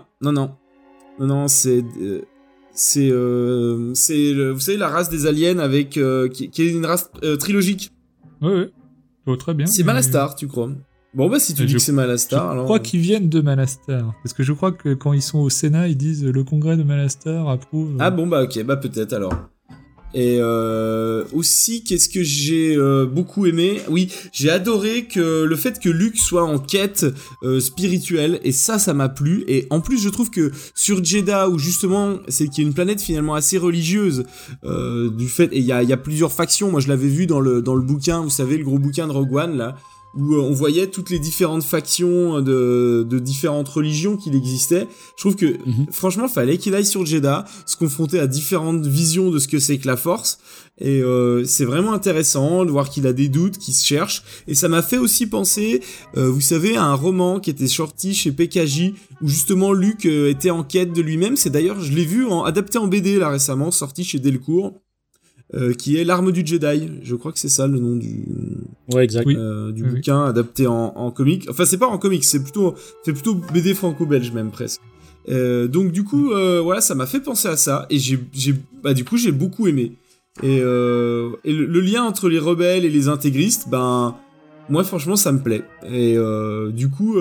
c'est vous savez la race des aliens avec qui est une race trilogique. Ouais. Oh, très bien. C'est Malastar, tu crois? Bon bah si tu dis que c'est Malastar, alors. Je crois qu'ils viennent de Malastar, parce que je crois que quand ils sont au Sénat, ils disent le congrès de Malastar approuve. Ah bon bah ok, bah peut-être alors. Et aussi, qu'est-ce que j'ai beaucoup aimé? Oui, j'ai adoré que le fait que Luke soit en quête spirituelle, et ça m'a plu. Et en plus, je trouve que sur Jedha, où justement, c'est qu'il y a une planète finalement assez religieuse, du fait, et il y a plusieurs factions. Moi, je l'avais vu dans le bouquin, vous savez, le gros bouquin de Rogue One là, où on voyait toutes les différentes factions de différentes religions qu'il existait. Je trouve que, franchement, fallait qu'il aille sur Jedha, se confronter à différentes visions de ce que c'est que la Force, et c'est vraiment intéressant de voir qu'il a des doutes, qu'il se cherche, et ça m'a fait aussi penser, vous savez, à un roman qui était sorti chez PKJ, où justement Luke était en quête de lui-même. C'est d'ailleurs, je l'ai vu adapté en BD là récemment, sorti chez Delcourt. Qui est L'Arme du Jedi, je crois que c'est ça le nom du bouquin adapté en comics. Enfin c'est pas en comics, c'est plutôt BD franco-belge même presque. Donc du coup voilà, ça m'a fait penser à ça, et j'ai beaucoup aimé. Et le lien entre les rebelles et les intégristes, moi franchement ça me plaît. Et du coup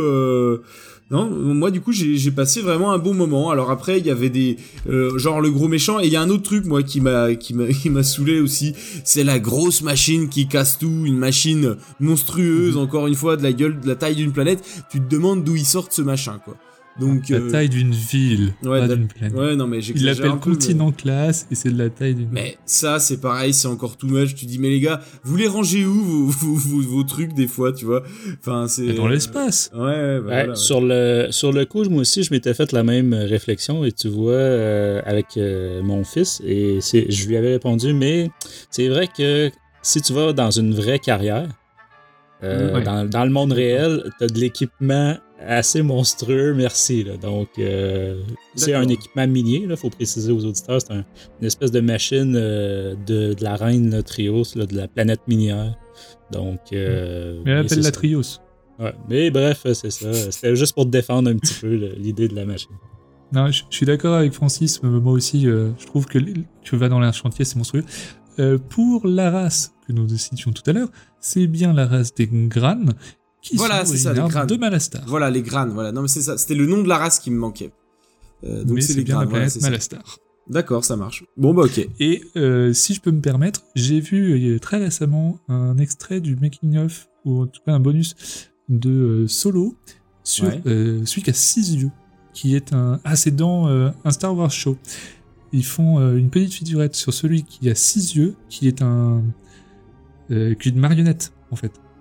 j'ai passé vraiment un bon moment. Alors après il y avait des genre le gros méchant, et il y a un autre truc moi qui m'a saoulé aussi, c'est la grosse machine qui casse tout, une machine monstrueuse, encore une fois de la taille d'une planète. Tu te demandes d'où ils sortent ce machin quoi. Donc la taille d'une ville, pas d'une planète. Ouais, non mais il l'appelle continent classe, et c'est de la taille d'une. Mais ça c'est pareil, c'est encore too much. Tu dis mais les gars, vous les rangez où vos trucs des fois, tu vois? Enfin c'est dans l'espace. Voilà. Sur le coup, moi aussi je m'étais fait la même réflexion, et tu vois avec mon fils, et je lui avais répondu, mais c'est vrai que si tu vas dans une vraie carrière, dans le monde réel, t'as de l'équipement assez monstrueux, merci. Là. Donc, c'est un équipement minier, il faut préciser aux auditeurs, c'est une espèce de machine de la reine Trios, là, de la planète minière. Donc, mais elle appelle la Trios. Ouais, mais bref, c'est ça. C'était juste pour défendre un petit peu l'idée de la machine. Non, je suis d'accord avec Francis, moi aussi, je trouve que tu vas dans un chantier, c'est monstrueux. Pour la race que nous citions tout à l'heure, c'est bien la race des Gran, qui sont originaires de Malastar. Voilà, les Gran, voilà. Non, mais c'est ça, c'était le nom de la race qui me manquait. Donc mais c'est les bien Gran, la planète Malastar. D'accord, ça marche. Bon, bah ok. Et si je peux me permettre, j'ai vu très récemment un extrait du making-of, ou en tout cas un bonus de Solo, sur celui qui a 6 yeux, qui est c'est dans un Star Wars show. Ils font une petite featurette sur celui qui a 6 yeux, qui est une marionnette, en fait.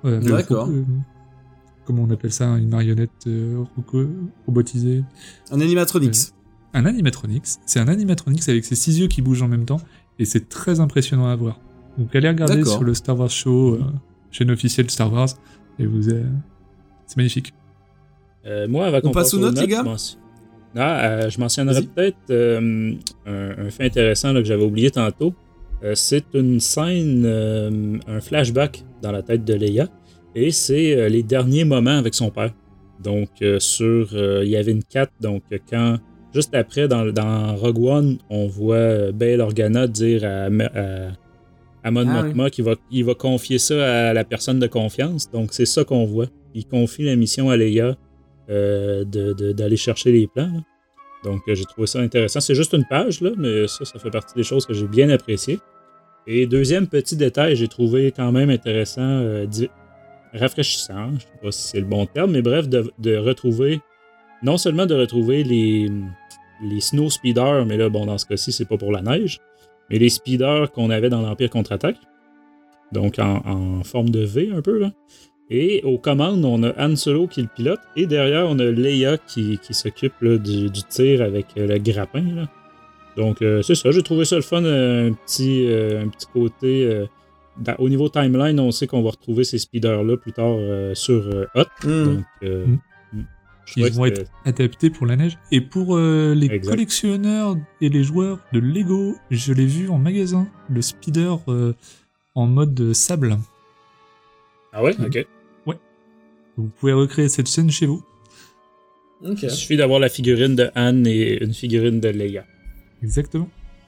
Ouais, avec D'accord. comment on appelle ça, une marionnette robotisée. Un animatronics. Un animatronics. C'est un animatronics avec ses 6 yeux qui bougent en même temps, et c'est très impressionnant à voir. Donc allez regarder D'accord. sur le Star Wars Show, chaîne officielle Star Wars, et c'est magnifique. Moi, avant On qu'on passe aux notes, les gars? Je mentionnerais Vas-y. peut-être un fait intéressant là, que j'avais oublié tantôt. C'est une scène, un flashback dans la tête de Leia, et c'est les derniers moments avec son père. Donc, il y avait une 4, donc quand, juste après, dans Rogue One, on voit Bail Organa dire à Mon Mothma qu'il va confier ça à la personne de confiance. Donc, c'est ça qu'on voit. Il confie la mission à Leia d'aller chercher les plans, là. Donc, j'ai trouvé ça intéressant. C'est juste une page, là, mais ça fait partie des choses que j'ai bien appréciées. Et deuxième petit détail, j'ai trouvé quand même intéressant, rafraîchissant, je ne sais pas si c'est le bon terme, mais bref, de retrouver, non seulement de retrouver les snow speeders, mais là, bon, dans ce cas-ci, c'est pas pour la neige, mais les speeders qu'on avait dans l'Empire contre-attaque, donc en forme de V un peu, là. Et aux commandes, on a Han Solo qui le pilote, et derrière, on a Leia qui s'occupe là, du tir avec le grappin, là. Donc, c'est ça, j'ai trouvé ça le fun, un petit côté... au niveau timeline, on sait qu'on va retrouver ces speeders-là plus tard sur Hot. Donc, ils vont être adaptés pour la neige. Et pour les collectionneurs et les joueurs de Lego, je l'ai vu en magasin, le speeder en mode sable. Ah ouais? Ok. Ouais. Vous pouvez recréer cette scène chez vous. Ok. Il suffit d'avoir la figurine de Han et une figurine de Leia. Exactement.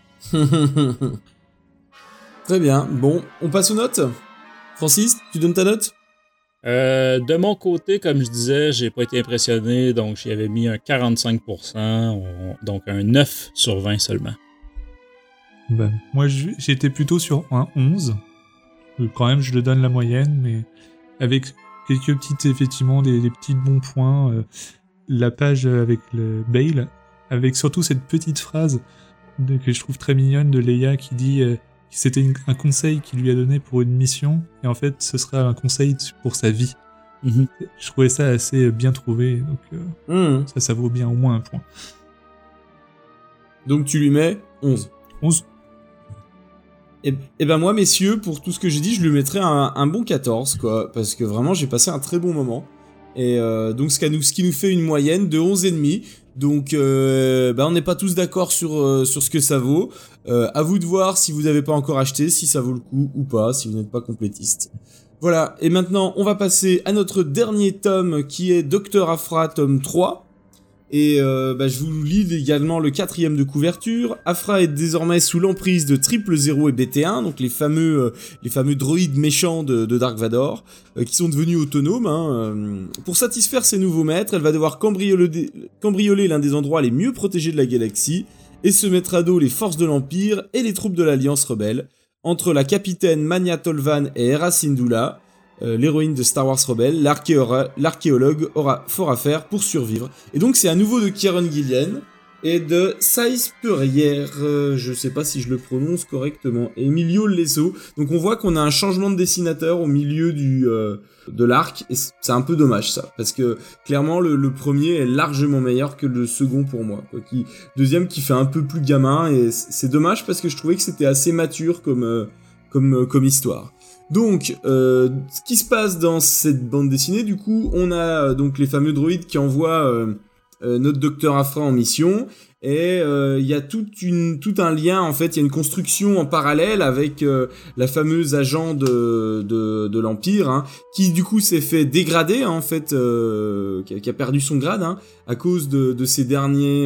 Très bien. Bon, on passe aux notes. Francis, tu donnes ta note? De mon côté, comme je disais, j'ai pas été impressionné, donc j'y avais mis un 45%, donc un 9 sur 20 seulement. Ben, moi, j'étais plutôt sur un 11. Quand même, je le donne la moyenne, mais avec quelques petites, effectivement, des petits bons points. La page avec le Bail, avec surtout cette petite phrase que je trouve très mignonne de Leia qui dit que c'était un conseil qu'il lui a donné pour une mission, et en fait, ce sera un conseil pour sa vie. Mm-hmm. Je trouvais ça assez bien trouvé, donc ça vaut bien au moins un point. Donc tu lui mets 11. 11. Et ben moi, messieurs, pour tout ce que j'ai dit, je lui mettrais un bon 14, quoi, parce que vraiment, j'ai passé un très bon moment. Et donc ce qui nous fait une moyenne de 11,5. Donc on n'est pas tous d'accord sur ce que ça vaut. À vous de voir si vous n'avez pas encore acheté, si ça vaut le coup ou pas, si vous n'êtes pas complétiste. Voilà, et maintenant on va passer à notre dernier tome qui est Dr. Aphra tome 3. Et je vous lis également le 4e de couverture. Aphra est désormais sous l'emprise de 000 et BT1, donc les fameux droïdes méchants de Dark Vador, qui sont devenus autonomes. Pour satisfaire ses nouveaux maîtres, elle va devoir cambrioler l'un des endroits les mieux protégés de la galaxie, et se mettre à dos les forces de l'Empire et les troupes de l'Alliance rebelle, entre la capitaine Mania Tolvan et Hera Syndulla. L'héroïne de Star Wars Rebelle, l'archéologue aura fort à faire pour survivre. Et donc c'est à nouveau de Kieron Gillian et de Saïs Purrière, je sais pas si je le prononce correctement, Emilio Lesso. Donc on voit qu'on a un changement de dessinateur au milieu de l'arc, et c'est un peu dommage ça, parce que clairement le premier est largement meilleur que le second pour moi, quoi, deuxième qui fait un peu plus gamin, et c'est dommage parce que je trouvais que c'était assez mature comme histoire. Donc, ce qui se passe dans cette bande dessinée, du coup, on a donc les fameux droïdes qui envoient notre Dr. Aphra en mission, et il y a tout un lien, en fait, il y a une construction en parallèle avec la fameuse agent de l'Empire, qui du coup s'est fait dégrader, en fait, qui a perdu son grade, à cause de ses derniers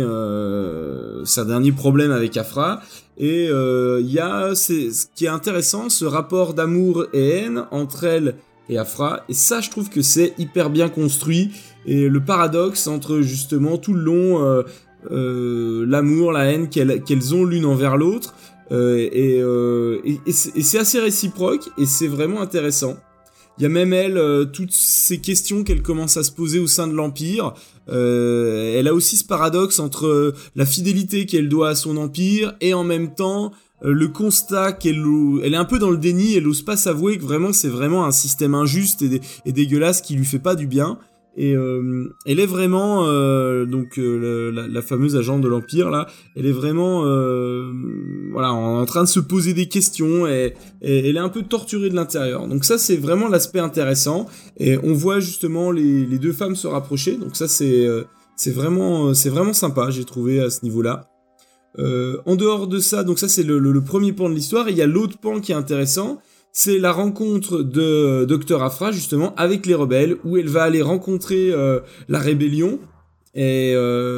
problèmes avec Aphra. Et il y a ce qui est intéressant, ce rapport d'amour et haine entre elle et Aphra, et ça je trouve que c'est hyper bien construit, et le paradoxe entre justement tout le long l'amour, la haine qu'elles ont l'une envers l'autre, et c'est assez réciproque, et c'est vraiment intéressant. Il y a même elle, toutes ces questions qu'elle commence à se poser au sein de l'Empire. Elle a aussi ce paradoxe entre la fidélité qu'elle doit à son empire et en même temps le constat qu'elle est un peu dans le déni, elle ose pas s'avouer que vraiment c'est vraiment un système injuste et dégueulasse qui lui fait pas du bien. Et elle est vraiment la fameuse agente de l'Empire là, elle est vraiment en train de se poser des questions et elle est un peu torturée de l'intérieur. Donc ça c'est vraiment l'aspect intéressant et on voit justement les deux femmes se rapprocher. Donc ça c'est vraiment sympa, j'ai trouvé à ce niveau-là. En dehors de ça, donc ça c'est le premier pan de l'histoire et il y a l'autre pan qui est intéressant. C'est la rencontre de Dr. Aphra, justement, avec les rebelles, où elle va aller rencontrer la rébellion, et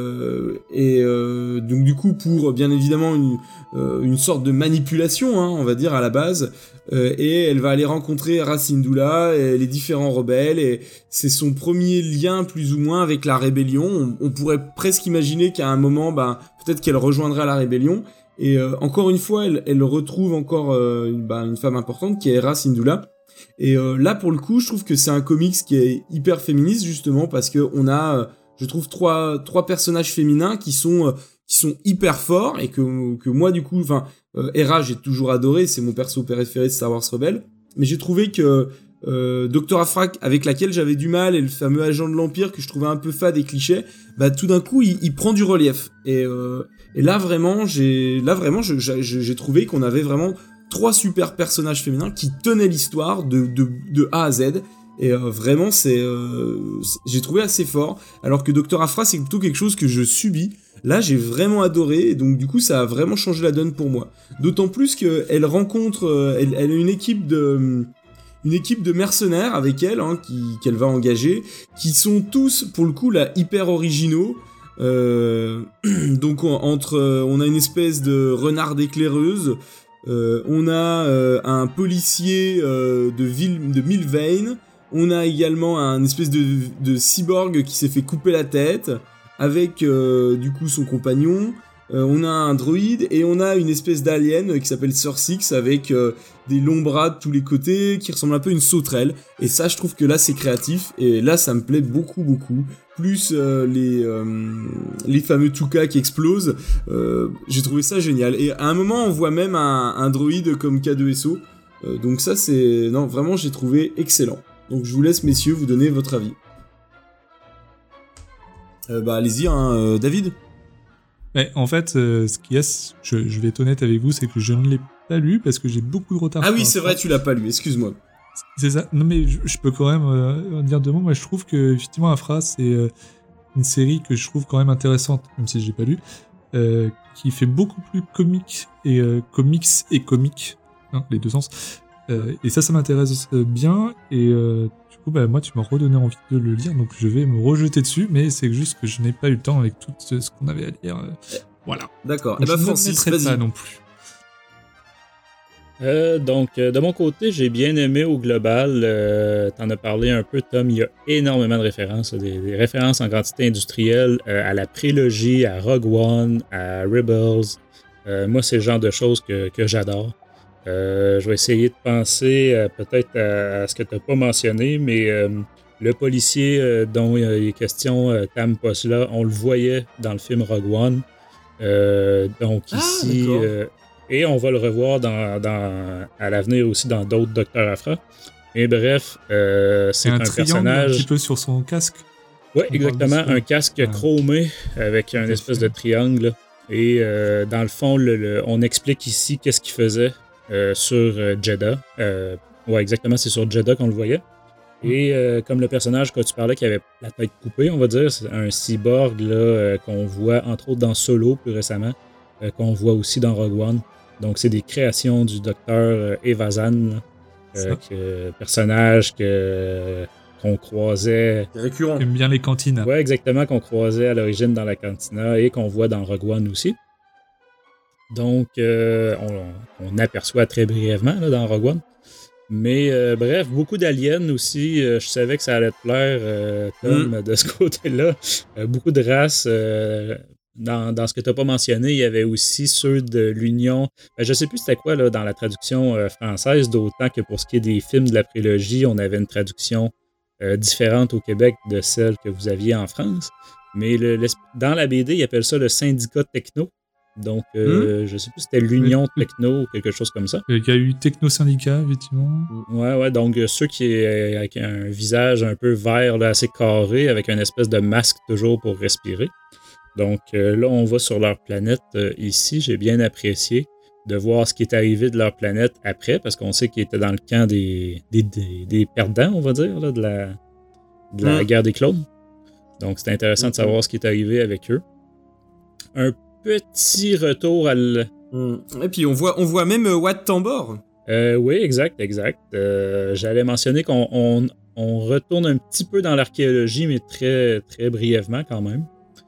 donc du coup, pour, bien évidemment, une sorte de manipulation, hein, on va dire, à la base, et elle va aller rencontrer Hera Syndulla et les différents rebelles, et c'est son premier lien, plus ou moins, avec la rébellion. On pourrait presque imaginer qu'à un moment, peut-être qu'elle rejoindra la rébellion. Et encore une fois, elle retrouve encore une femme importante qui est Hera Syndulla. Et là, pour le coup, je trouve que c'est un comics qui est hyper féministe, justement, parce que on a, je trouve, trois personnages féminins qui sont hyper forts et que moi, du coup, Hera, j'ai toujours adoré, c'est mon perso préféré de Star Wars Rebels. Mais j'ai trouvé que Dr. Aphra, avec laquelle j'avais du mal, et le fameux agent de l'Empire que je trouvais un peu fade et cliché, tout d'un coup, il prend du relief. Et là vraiment, j'ai trouvé qu'on avait vraiment 3 super personnages féminins qui tenaient l'histoire de A à Z. Et vraiment, j'ai trouvé assez fort. Alors que Dr. Aphra, c'est plutôt quelque chose que je subis. Là, j'ai vraiment adoré. Et donc, du coup, ça a vraiment changé la donne pour moi. D'autant plus qu'elle rencontre, elle a une équipe de mercenaires avec elle, hein, qu'elle va engager, qui sont tous, pour le coup, là, hyper originaux. Donc on a une espèce de renarde éclaireuse, on a un policier de Milvain, on a également un espèce de cyborg qui s'est fait couper la tête avec du coup son compagnon. On a un droïde et on a une espèce d'alien qui s'appelle Sir Six avec des longs bras de tous les côtés qui ressemble un peu à une sauterelle. Et ça, je trouve que là, c'est créatif et là, ça me plaît beaucoup, beaucoup. Plus les fameux Tuka qui explosent, j'ai trouvé ça génial. Et à un moment, on voit même un droïde comme K2SO. Donc ça, non, vraiment, j'ai trouvé excellent. Donc je vous laisse, messieurs, vous donner votre avis. Allez-y, hein, David. Mais en fait, ce qu'il y a, je vais être honnête avec vous, c'est que je ne l'ai pas lu parce que j'ai beaucoup de retard. Ah oui, c'est vrai, tu l'as pas lu, excuse-moi. C'est ça. Non mais je peux quand même dire deux mots. Moi, je trouve que effectivement, Aphra, c'est une série que je trouve quand même intéressante, même si j'ai pas lu, qui fait beaucoup plus comics et comique, hein, les deux sens. Et ça m'intéresse bien. Et du coup, moi, tu m'as redonné envie de le lire, donc je vais me rejeter dessus. Mais c'est juste que je n'ai pas eu le temps avec tout ce qu'on avait à lire. Voilà. D'accord. Et Francis, je ne pas non plus. Donc, de mon côté, j'ai bien aimé au global. T'en as parlé un peu, Tom. Il y a énormément de références, des références en quantité industrielle à la prélogie, à Rogue One, à Rebels. Moi, c'est le genre de choses que j'adore. Je vais essayer de penser peut-être à ce que tu n'as pas mentionné, mais le policier dont il est question, Tam Posla, on le voyait dans le film Rogue One. Donc ici, et on va le revoir à l'avenir aussi dans d'autres Dr. Aphra. Et bref, c'est un personnage... un petit peu sur son casque. Oui, exactement, un casque chromé avec un espèce de triangle. Et dans le fond, on explique ici qu'est-ce qu'il faisait sur Jedha. Ouais, exactement, c'est sur Jedha qu'on le voyait. Et comme le personnage que tu parlais qui avait la tête coupée, on va dire, c'est un cyborg là, qu'on voit entre autres dans Solo plus récemment, qu'on voit aussi dans Rogue One. Donc c'est des créations du docteur Evazan, personnage qu'on croisait. C'est récurrent. J'aime bien les cantines. Ouais, exactement, qu'on croisait à l'origine dans la cantina et qu'on voit dans Rogue One aussi. Donc, on aperçoit très brièvement là, dans Rogue One. Mais bref, beaucoup d'aliens aussi. Je savais que ça allait te plaire, Tom, de ce côté-là. Beaucoup de races. dans ce que tu n'as pas mentionné, il y avait aussi ceux de l'Union. Je ne sais plus c'était quoi là, dans la traduction française, d'autant que pour ce qui est des films de la prélogie, on avait une traduction différente au Québec de celle que vous aviez en France. Mais dans la BD, ils appellent ça le syndicat techno. Donc, je ne sais plus si c'était l'Union techno ou quelque chose comme ça. Il y a eu techno-syndicat, effectivement. Ouais, donc ceux qui avec un visage un peu vert, là, assez carré, avec une espèce de masque toujours pour respirer. Donc là, on va sur leur planète ici. J'ai bien apprécié de voir ce qui est arrivé de leur planète après, parce qu'on sait qu'ils étaient dans le camp des perdants, on va dire, là, de la guerre des clones. Donc, c'est intéressant de savoir ce qui est arrivé avec eux. Un petit retour à Et puis, on voit même Wat Tambor. Oui, exact. J'allais mentionner qu'on retourne un petit peu dans l'archéologie, mais très, très brièvement quand même.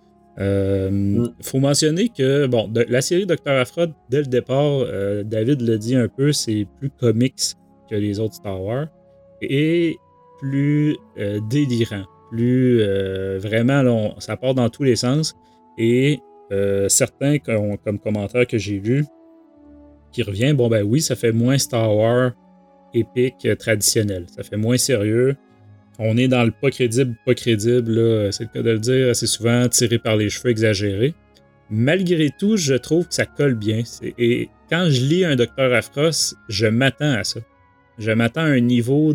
Faut mentionner que, la série Dr. Aphra, dès le départ, David le dit un peu, c'est plus comics que les autres Star Wars et plus délirant. Plus vraiment, là, ça part dans tous les sens. Et certains, comme commentaire que j'ai lu, qui revient, oui, ça fait moins Star Wars épique traditionnel. Ça fait moins sérieux. On est dans le pas crédible, là, c'est le cas de le dire, assez souvent tiré par les cheveux, exagéré. Malgré tout, je trouve que ça colle bien. Et quand je lis un Dr. Aphra, je m'attends à ça. Je m'attends à un niveau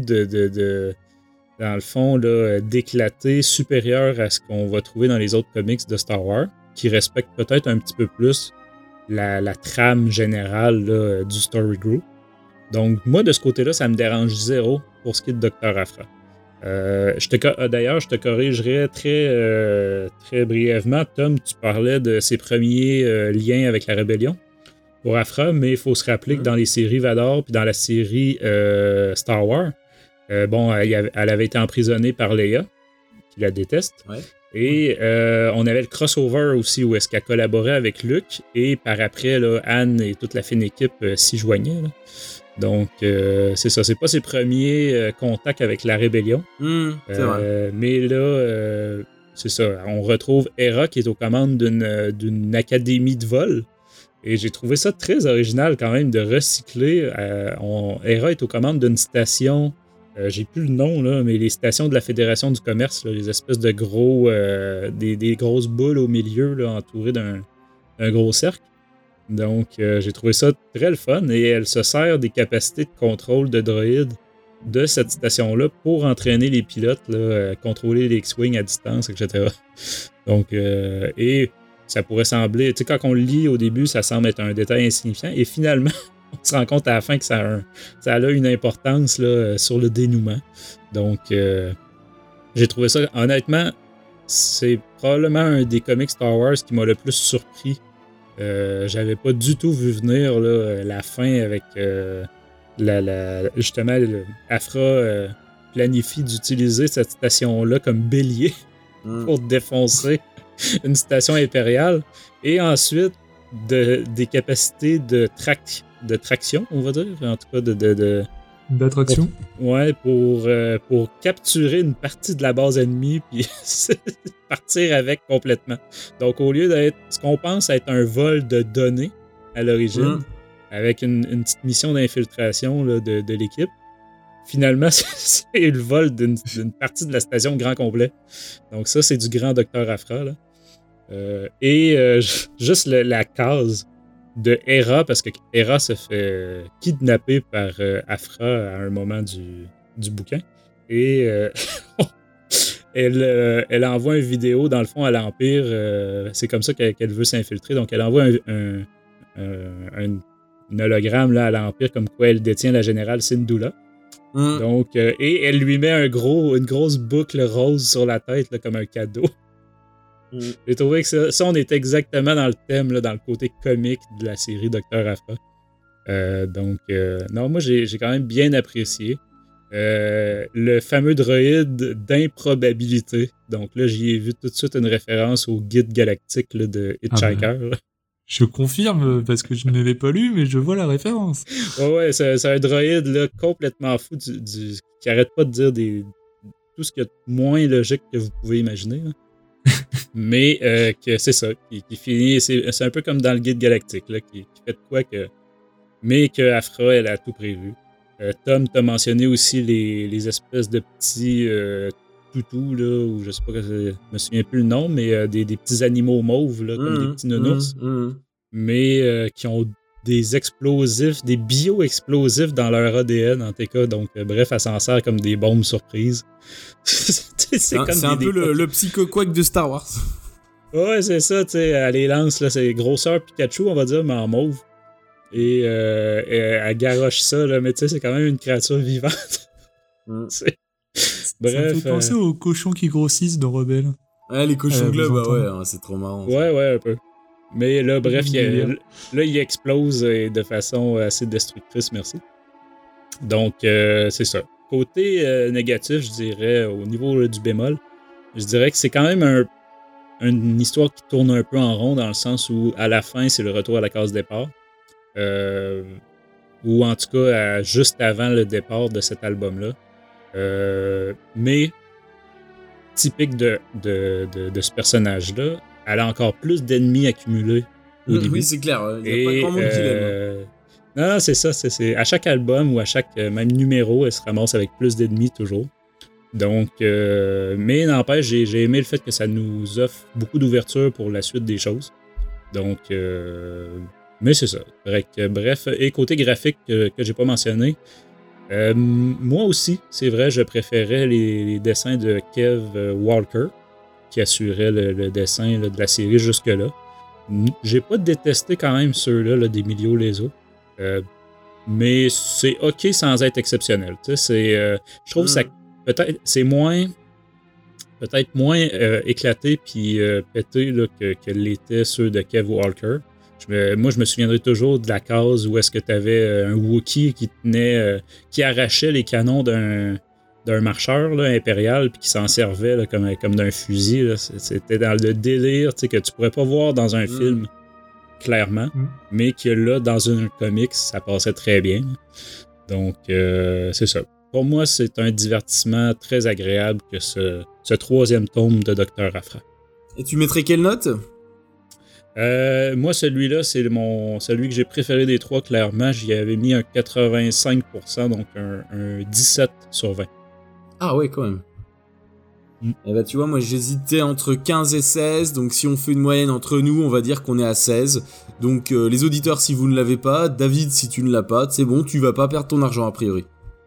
dans le fond, là, d'éclaté supérieur à ce qu'on va trouver dans les autres comics de Star Wars, qui respectent peut-être un petit peu plus la trame générale là, du story group. Donc, moi, de ce côté-là, ça me dérange zéro pour ce qui est de Dr. Aphra. D'ailleurs, je te corrigerai très brièvement. Tom, tu parlais de ses premiers liens avec la rébellion pour Aphra, mais il faut se rappeler que dans les séries Vador puis dans la série Star Wars, elle avait été emprisonnée par Leia, qui la déteste. Ouais. Et on avait le crossover aussi où est-ce qu'elle collaborait avec Luke et par après, là, Anne et toute la fine équipe s'y joignaient. Là. Donc, c'est ça. C'est pas ses premiers contacts avec la rébellion. C'est vrai. Mais là, c'est ça. On retrouve Hera qui est aux commandes d'une académie de vol. Et j'ai trouvé ça très original quand même de recycler. Hera est aux commandes d'une station... j'ai plus le nom, là, mais les stations de la Fédération du commerce, là, les espèces de gros... des grosses boules au milieu, là, entourées d'un gros cercle. Donc, j'ai trouvé ça très le fun et elle se sert des capacités de contrôle de droïdes de cette station-là pour entraîner les pilotes, là, contrôler les X-Wing à distance, etc. Donc, et ça pourrait sembler... Tu sais, quand on le lit au début, ça semble être un détail insignifiant et finalement... on se rend compte à la fin que ça a une importance là, sur le dénouement. Donc, j'ai trouvé ça, honnêtement, c'est probablement un des comics Star Wars qui m'a le plus surpris. J'avais pas du tout vu venir là, la fin avec justement Aphra planifie d'utiliser cette station-là comme bélier pour défoncer une station impériale. Et ensuite, des capacités de traction, on va dire, en tout cas d'attraction. Pour capturer une partie de la base ennemie puis partir avec complètement. Donc au lieu d'être ce qu'on pense être un vol de données à l'origine, avec une petite mission d'infiltration là, de l'équipe, finalement c'est le vol d'une partie de la station grand complet. Donc ça c'est du grand Dr. Aphra là. Juste la case de Hera, parce que Hera se fait kidnapper par Aphra à un moment du bouquin. Et elle envoie une vidéo, dans le fond, à l'Empire. C'est comme ça qu'elle veut s'infiltrer. Donc, elle envoie un hologramme là, à l'Empire, comme quoi elle détient la générale Syndulla. Donc, et elle lui met une grosse boucle rose sur la tête, là, comme un cadeau. J'ai trouvé que ça, on est exactement dans le thème, là, dans le côté comique de la série Dr. Aphra. Donc, non, moi, j'ai quand même bien apprécié. Le fameux droïde d'improbabilité. Donc là, j'y ai vu tout de suite une référence au guide galactique là, de Hitchhiker. Je confirme, parce que je ne l'avais pas lu, mais je vois la référence. Ouais, c'est un droïde là, complètement fou qui arrête pas de dire tout ce qui est moins logique que vous pouvez imaginer. Là. Mais que c'est ça, qui finit, c'est un peu comme dans le Guide Galactique, là, qui fait de quoi que... Mais que Aphra, elle a tout prévu. Tom, t'as mentionné aussi les espèces de petits toutous, là, ou je sais pas, je me souviens plus le nom, mais des petits animaux mauves, là, comme des petits nounours, mais qui ont des explosifs, des bio-explosifs dans leur ADN, en tout cas. Donc, bref, elle s'en sert comme des bombes surprises. C'est un peu le psycho-quack de Star Wars. Ouais, c'est ça, tu sais, elle les lance, là, c'est grosseur Pikachu, on va dire, mais en mauve. Et elle garoche ça, là, mais tu sais, c'est quand même une créature vivante. Bref. Ça me fait penser aux cochons qui grossissent dans Rebelle. Ouais, les cochons globes, bah ouais, hein, c'est trop marrant. Ouais, un peu. Mais là, bref, il explose de façon assez destructrice, merci. Donc, c'est ça. Côté négatif, je dirais, au niveau du bémol, je dirais que c'est quand même une histoire qui tourne un peu en rond dans le sens où, à la fin, c'est le retour à la case départ. Ou en tout cas, juste avant le départ de cet album-là. Mais, typique de ce personnage-là, elle a encore plus d'ennemis accumulés au début. Oui, c'est clair. Il n'y a pas grand monde qui l'aime. Non, c'est ça. C'est à chaque album ou à chaque même numéro, elle se ramasse avec plus d'ennemis toujours. Donc, mais n'empêche, j'ai aimé le fait que ça nous offre beaucoup d'ouverture pour la suite des choses. Donc, mais c'est ça. Bref, et côté graphique que j'ai pas mentionné, moi aussi, c'est vrai, je préférais les dessins de Kev Walker, qui assurait le dessin là, de la série jusque-là. J'ai pas détesté quand même ceux-là là, d'Emilio Lezo. Mais c'est OK sans être exceptionnel. Tu sais, je trouve que ça peut-être c'est moins éclaté puis pété là, que l'étaient ceux de Kev Walker. Moi, je me souviendrai toujours de la case où est-ce que tu avais un Wookiee qui arrachait les canons d'un marcheur là, impérial puis qui s'en servait là, comme d'un fusil. Là. C'était dans le délire que tu pourrais pas voir dans un film, clairement, mais que là, dans un comics, ça passait très bien. Donc, c'est ça. Pour moi, c'est un divertissement très agréable que ce troisième tome de Dr. Aphra. Et tu mettrais quelle note? Moi, celui-là, c'est celui que j'ai préféré des trois, clairement. J'y avais mis un 85%, donc un 17 sur 20. Ah ouais, quand même. Et bah tu vois, moi j'hésitais entre 15 et 16, donc si on fait une moyenne entre nous, on va dire qu'on est à 16. Donc les auditeurs, si vous ne l'avez pas, David, si tu ne l'as pas, c'est bon, tu vas pas perdre ton argent a priori.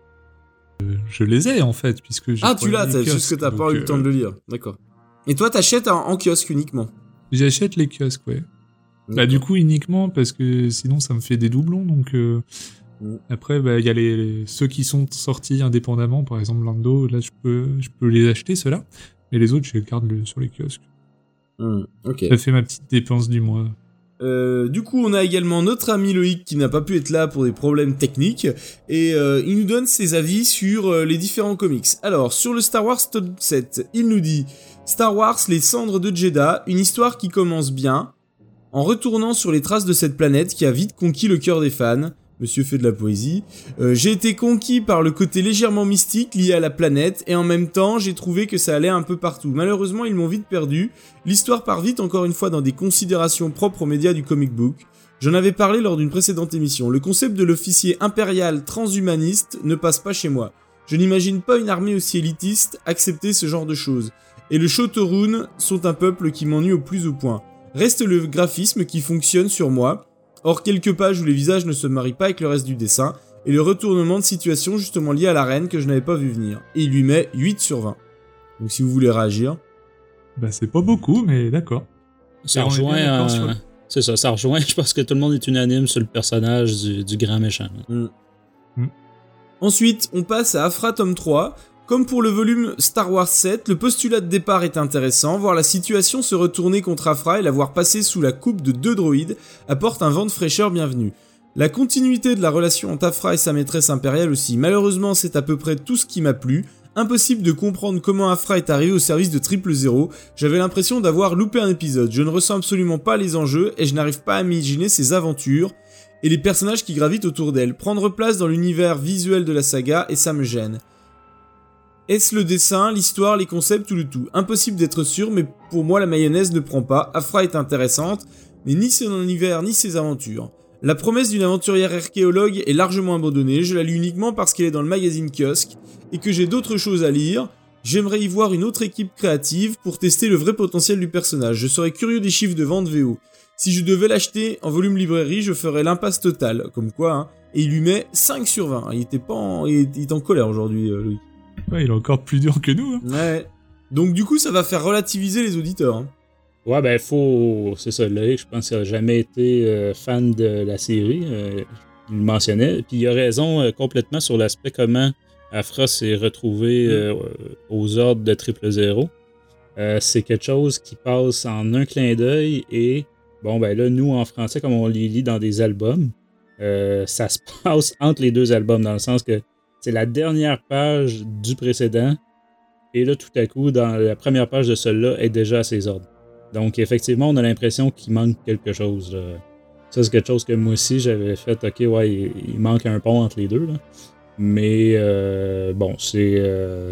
Je les ai en fait, puisque j'ai... Ah, tu l'as, c'est juste que t'as pas eu le temps de le lire, d'accord. Et toi, t'achètes en kiosque uniquement? J'achète les kiosques, ouais. Bah du coup uniquement parce que sinon ça me fait des doublons, donc... Après, bah, y a ceux qui sont sortis indépendamment, par exemple Lando, là je peux les acheter, ceux-là, mais les autres je les garde sur les kiosques. Ok. Ça fait ma petite dépense du mois. Du coup, on a également notre ami Loïc qui n'a pas pu être là pour des problèmes techniques, et il nous donne ses avis sur les différents comics. Alors, sur le Star Wars Top 7, il nous dit « Star Wars, les cendres de Jedha, une histoire qui commence bien, en retournant sur les traces de cette planète qui a vite conquis le cœur des fans. » Monsieur fait de la poésie. J'ai été conquis par le côté légèrement mystique lié à la planète, et en même temps, j'ai trouvé que ça allait un peu partout. Malheureusement, ils m'ont vite perdu. L'histoire part vite, encore une fois, dans des considérations propres aux médias du comic book. J'en avais parlé lors d'une précédente émission. Le concept de l'officier impérial transhumaniste ne passe pas chez moi. Je n'imagine pas une armée aussi élitiste accepter ce genre de choses. Et le Shotorun sont un peuple qui m'ennuie au plus au point. Reste le graphisme qui fonctionne sur moi. Or, quelques pages où les visages ne se marient pas avec le reste du dessin, et le retournement de situation justement lié à la reine que je n'avais pas vu venir. Et il lui met 8 sur 20. Donc si vous voulez réagir... Bah c'est pas beaucoup, mais d'accord. Ça rejoint... C'est ça, ça rejoint. Je pense que tout le monde est unanime sur le personnage du grand méchant. Ensuite, on passe à Aphra tome 3. Comme pour le volume Star Wars 7, le postulat de départ est intéressant, voir la situation se retourner contre Aphra et la voir passer sous la coupe de 2 droïdes apporte un vent de fraîcheur bienvenu. La continuité de la relation entre Aphra et sa maîtresse impériale aussi, malheureusement c'est à peu près tout ce qui m'a plu. Impossible de comprendre comment Aphra est arrivée au service de 000, j'avais l'impression d'avoir loupé un épisode, je ne ressens absolument pas les enjeux et je n'arrive pas à imaginer ses aventures et les personnages qui gravitent autour d'elle, prendre place dans l'univers visuel de la saga et ça me gêne. Est-ce le dessin, l'histoire, les concepts ou le tout? Impossible d'être sûr, mais pour moi la mayonnaise ne prend pas. Afra est intéressante, mais ni son univers ni ses aventures. La promesse d'une aventurière archéologue est largement abandonnée, je la lis uniquement parce qu'elle est dans le magazine Kiosque, et que j'ai d'autres choses à lire. J'aimerais y voir une autre équipe créative pour tester le vrai potentiel du personnage. Je serais curieux des chiffres de vente VO. Si je devais l'acheter en volume librairie, je ferais l'impasse totale, comme quoi, hein. Et il lui met 5 sur 20. Il est en colère aujourd'hui, Louis. Ouais, il est encore plus dur que nous. Hein. Ouais. Donc du coup, ça va faire relativiser les auditeurs. Hein. Ouais, ben c'est ça, Loïc, je pense qu'il n'a jamais été fan de la série. Il le mentionnait. Puis il a raison complètement sur l'aspect comment Afra s'est retrouvé aux ordres de 000. C'est quelque chose qui passe en un clin d'œil et bon, ben là, nous, en français, comme on les lit dans des albums, ça se passe entre les deux albums, dans le sens que c'est la dernière page du précédent, et là, tout à coup, dans la première page de celui-là, est déjà à ses ordres. Donc, effectivement, on a l'impression qu'il manque quelque chose. Là. Ça, c'est quelque chose que moi aussi, j'avais fait, ok, ouais, il manque un pont entre les deux, là. Mais, bon, c'est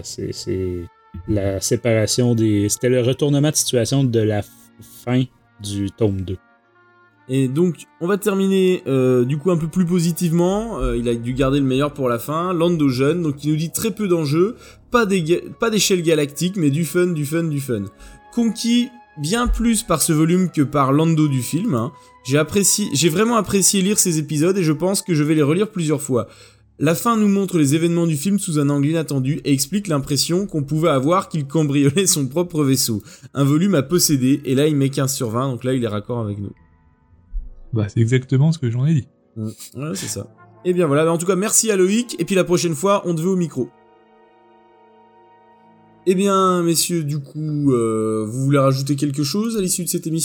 la séparation des... C'était le retournement de situation de la fin du tome 2. Et donc, on va terminer du coup un peu plus positivement. Il a dû garder le meilleur pour la fin. Lando jeune, donc il nous dit très peu d'enjeux, pas d'échelle galactique, mais du fun. Conquis bien plus par ce volume que par Lando du film. Hein. J'ai vraiment apprécié lire ces épisodes et je pense que je vais les relire plusieurs fois. La fin nous montre les événements du film sous un angle inattendu et explique l'impression qu'on pouvait avoir qu'il cambriolait son propre vaisseau. Un volume à posséder, et là il met 15 sur 20, donc là il est raccord avec nous. Bah c'est exactement ce que j'en ai dit. Ouais, c'est ça. Et bien voilà, en tout cas merci à Loïc, et puis la prochaine fois on te veut au micro. Eh bien messieurs, du coup, vous voulez rajouter quelque chose à l'issue de cette émission ?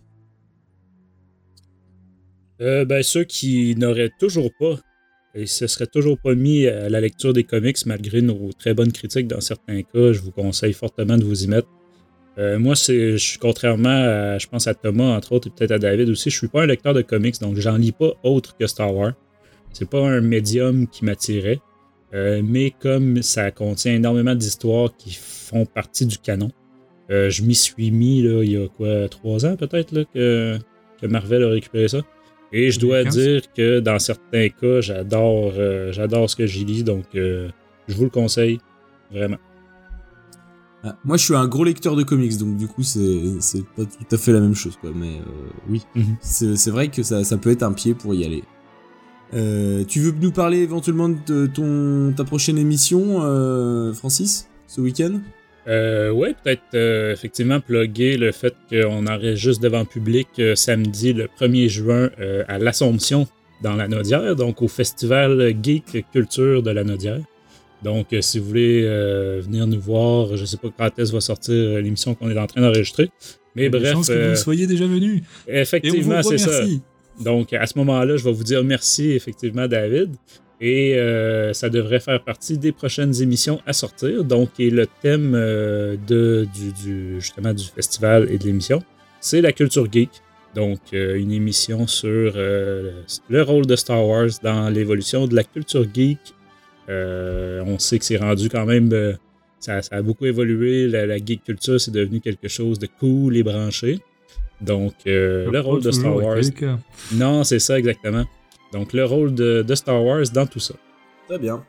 Ben ceux qui n'auraient toujours pas et se seraient toujours pas mis à la lecture des comics malgré nos très bonnes critiques dans certains cas, je vous conseille fortement de vous y mettre. Moi, je suis contrairement à, je pense à Thomas, entre autres, et peut-être à David aussi, je suis pas un lecteur de comics, donc j'en lis pas autre que Star Wars. C'est pas un médium qui m'attirait, mais comme ça contient énormément d'histoires qui font partie du canon, je m'y suis mis, là, il y a 3 ans peut-être, là, que Marvel a récupéré ça. Et je dois dire que dans certains cas, j'adore ce que j'y lis, donc je vous le conseille, vraiment. Ah, moi, je suis un gros lecteur de comics, donc du coup, c'est pas tout à fait la même chose, quoi. Mais oui, c'est vrai que ça peut être un pied pour y aller. Tu veux nous parler éventuellement de ta prochaine émission, Francis, ce week-end ? Ouais, peut-être effectivement plugger le fait qu'on enregistre juste devant le public samedi le 1er juin à l'Assomption dans la Naudière, donc au Festival Geek Culture de la Naudière. Donc si vous voulez venir nous voir, je sais pas quand est-ce va sortir l'émission qu'on est en train d'enregistrer, mais bref... Je pense que vous soyez déjà venus. Effectivement, c'est ça. Donc à ce moment-là, je vais vous dire merci effectivement David. Et ça devrait faire partie des prochaines émissions à sortir. Donc, et le thème justement du festival et de l'émission, c'est la culture geek. Donc, une émission sur le rôle de Star Wars dans l'évolution de la culture geek. On sait que c'est rendu quand même... ça a beaucoup évolué. La geek culture, c'est devenu quelque chose de cool et branché. Donc, le rôle de Star Wars... Non, c'est ça exactement. Donc, le rôle de Star Wars dans tout ça. Très bien.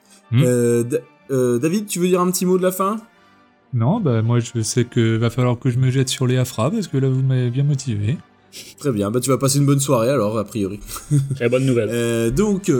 David, tu veux dire un petit mot de la fin ? Non, bah moi je sais que va falloir que je me jette sur les Afra parce que là vous m'avez bien motivé. Très bien, bah tu vas passer une bonne soirée alors, a priori. Très bonne nouvelle.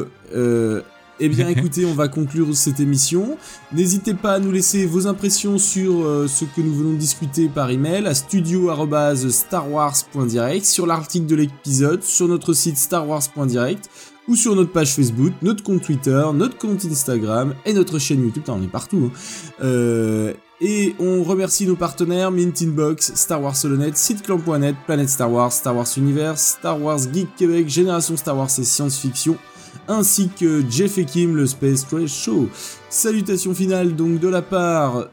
Eh bien écoutez, on va conclure cette émission. N'hésitez pas à nous laisser vos impressions sur ce que nous venons de discuter par email à studio@starwars.direct, sur l'article de l'épisode, sur notre site starwars.direct ou sur notre page Facebook, notre compte Twitter, notre compte Instagram et notre chaîne YouTube. On est partout. Hein. Et on remercie nos partenaires Mint Inbox, Star Wars Solonet, Siteclan.net, Planète Star Wars, Star Wars Universe, Star Wars Geek Québec, Génération Star Wars et Science-Fiction, ainsi que Jeff et Kim, le Space Trash Show. Salutations finales donc de la part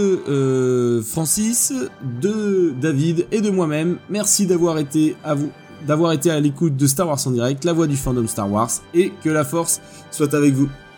de Francis, de David et de moi-même. Merci d'avoir été à l'écoute de Star Wars en direct, la voix du fandom Star Wars, et que la force soit avec vous.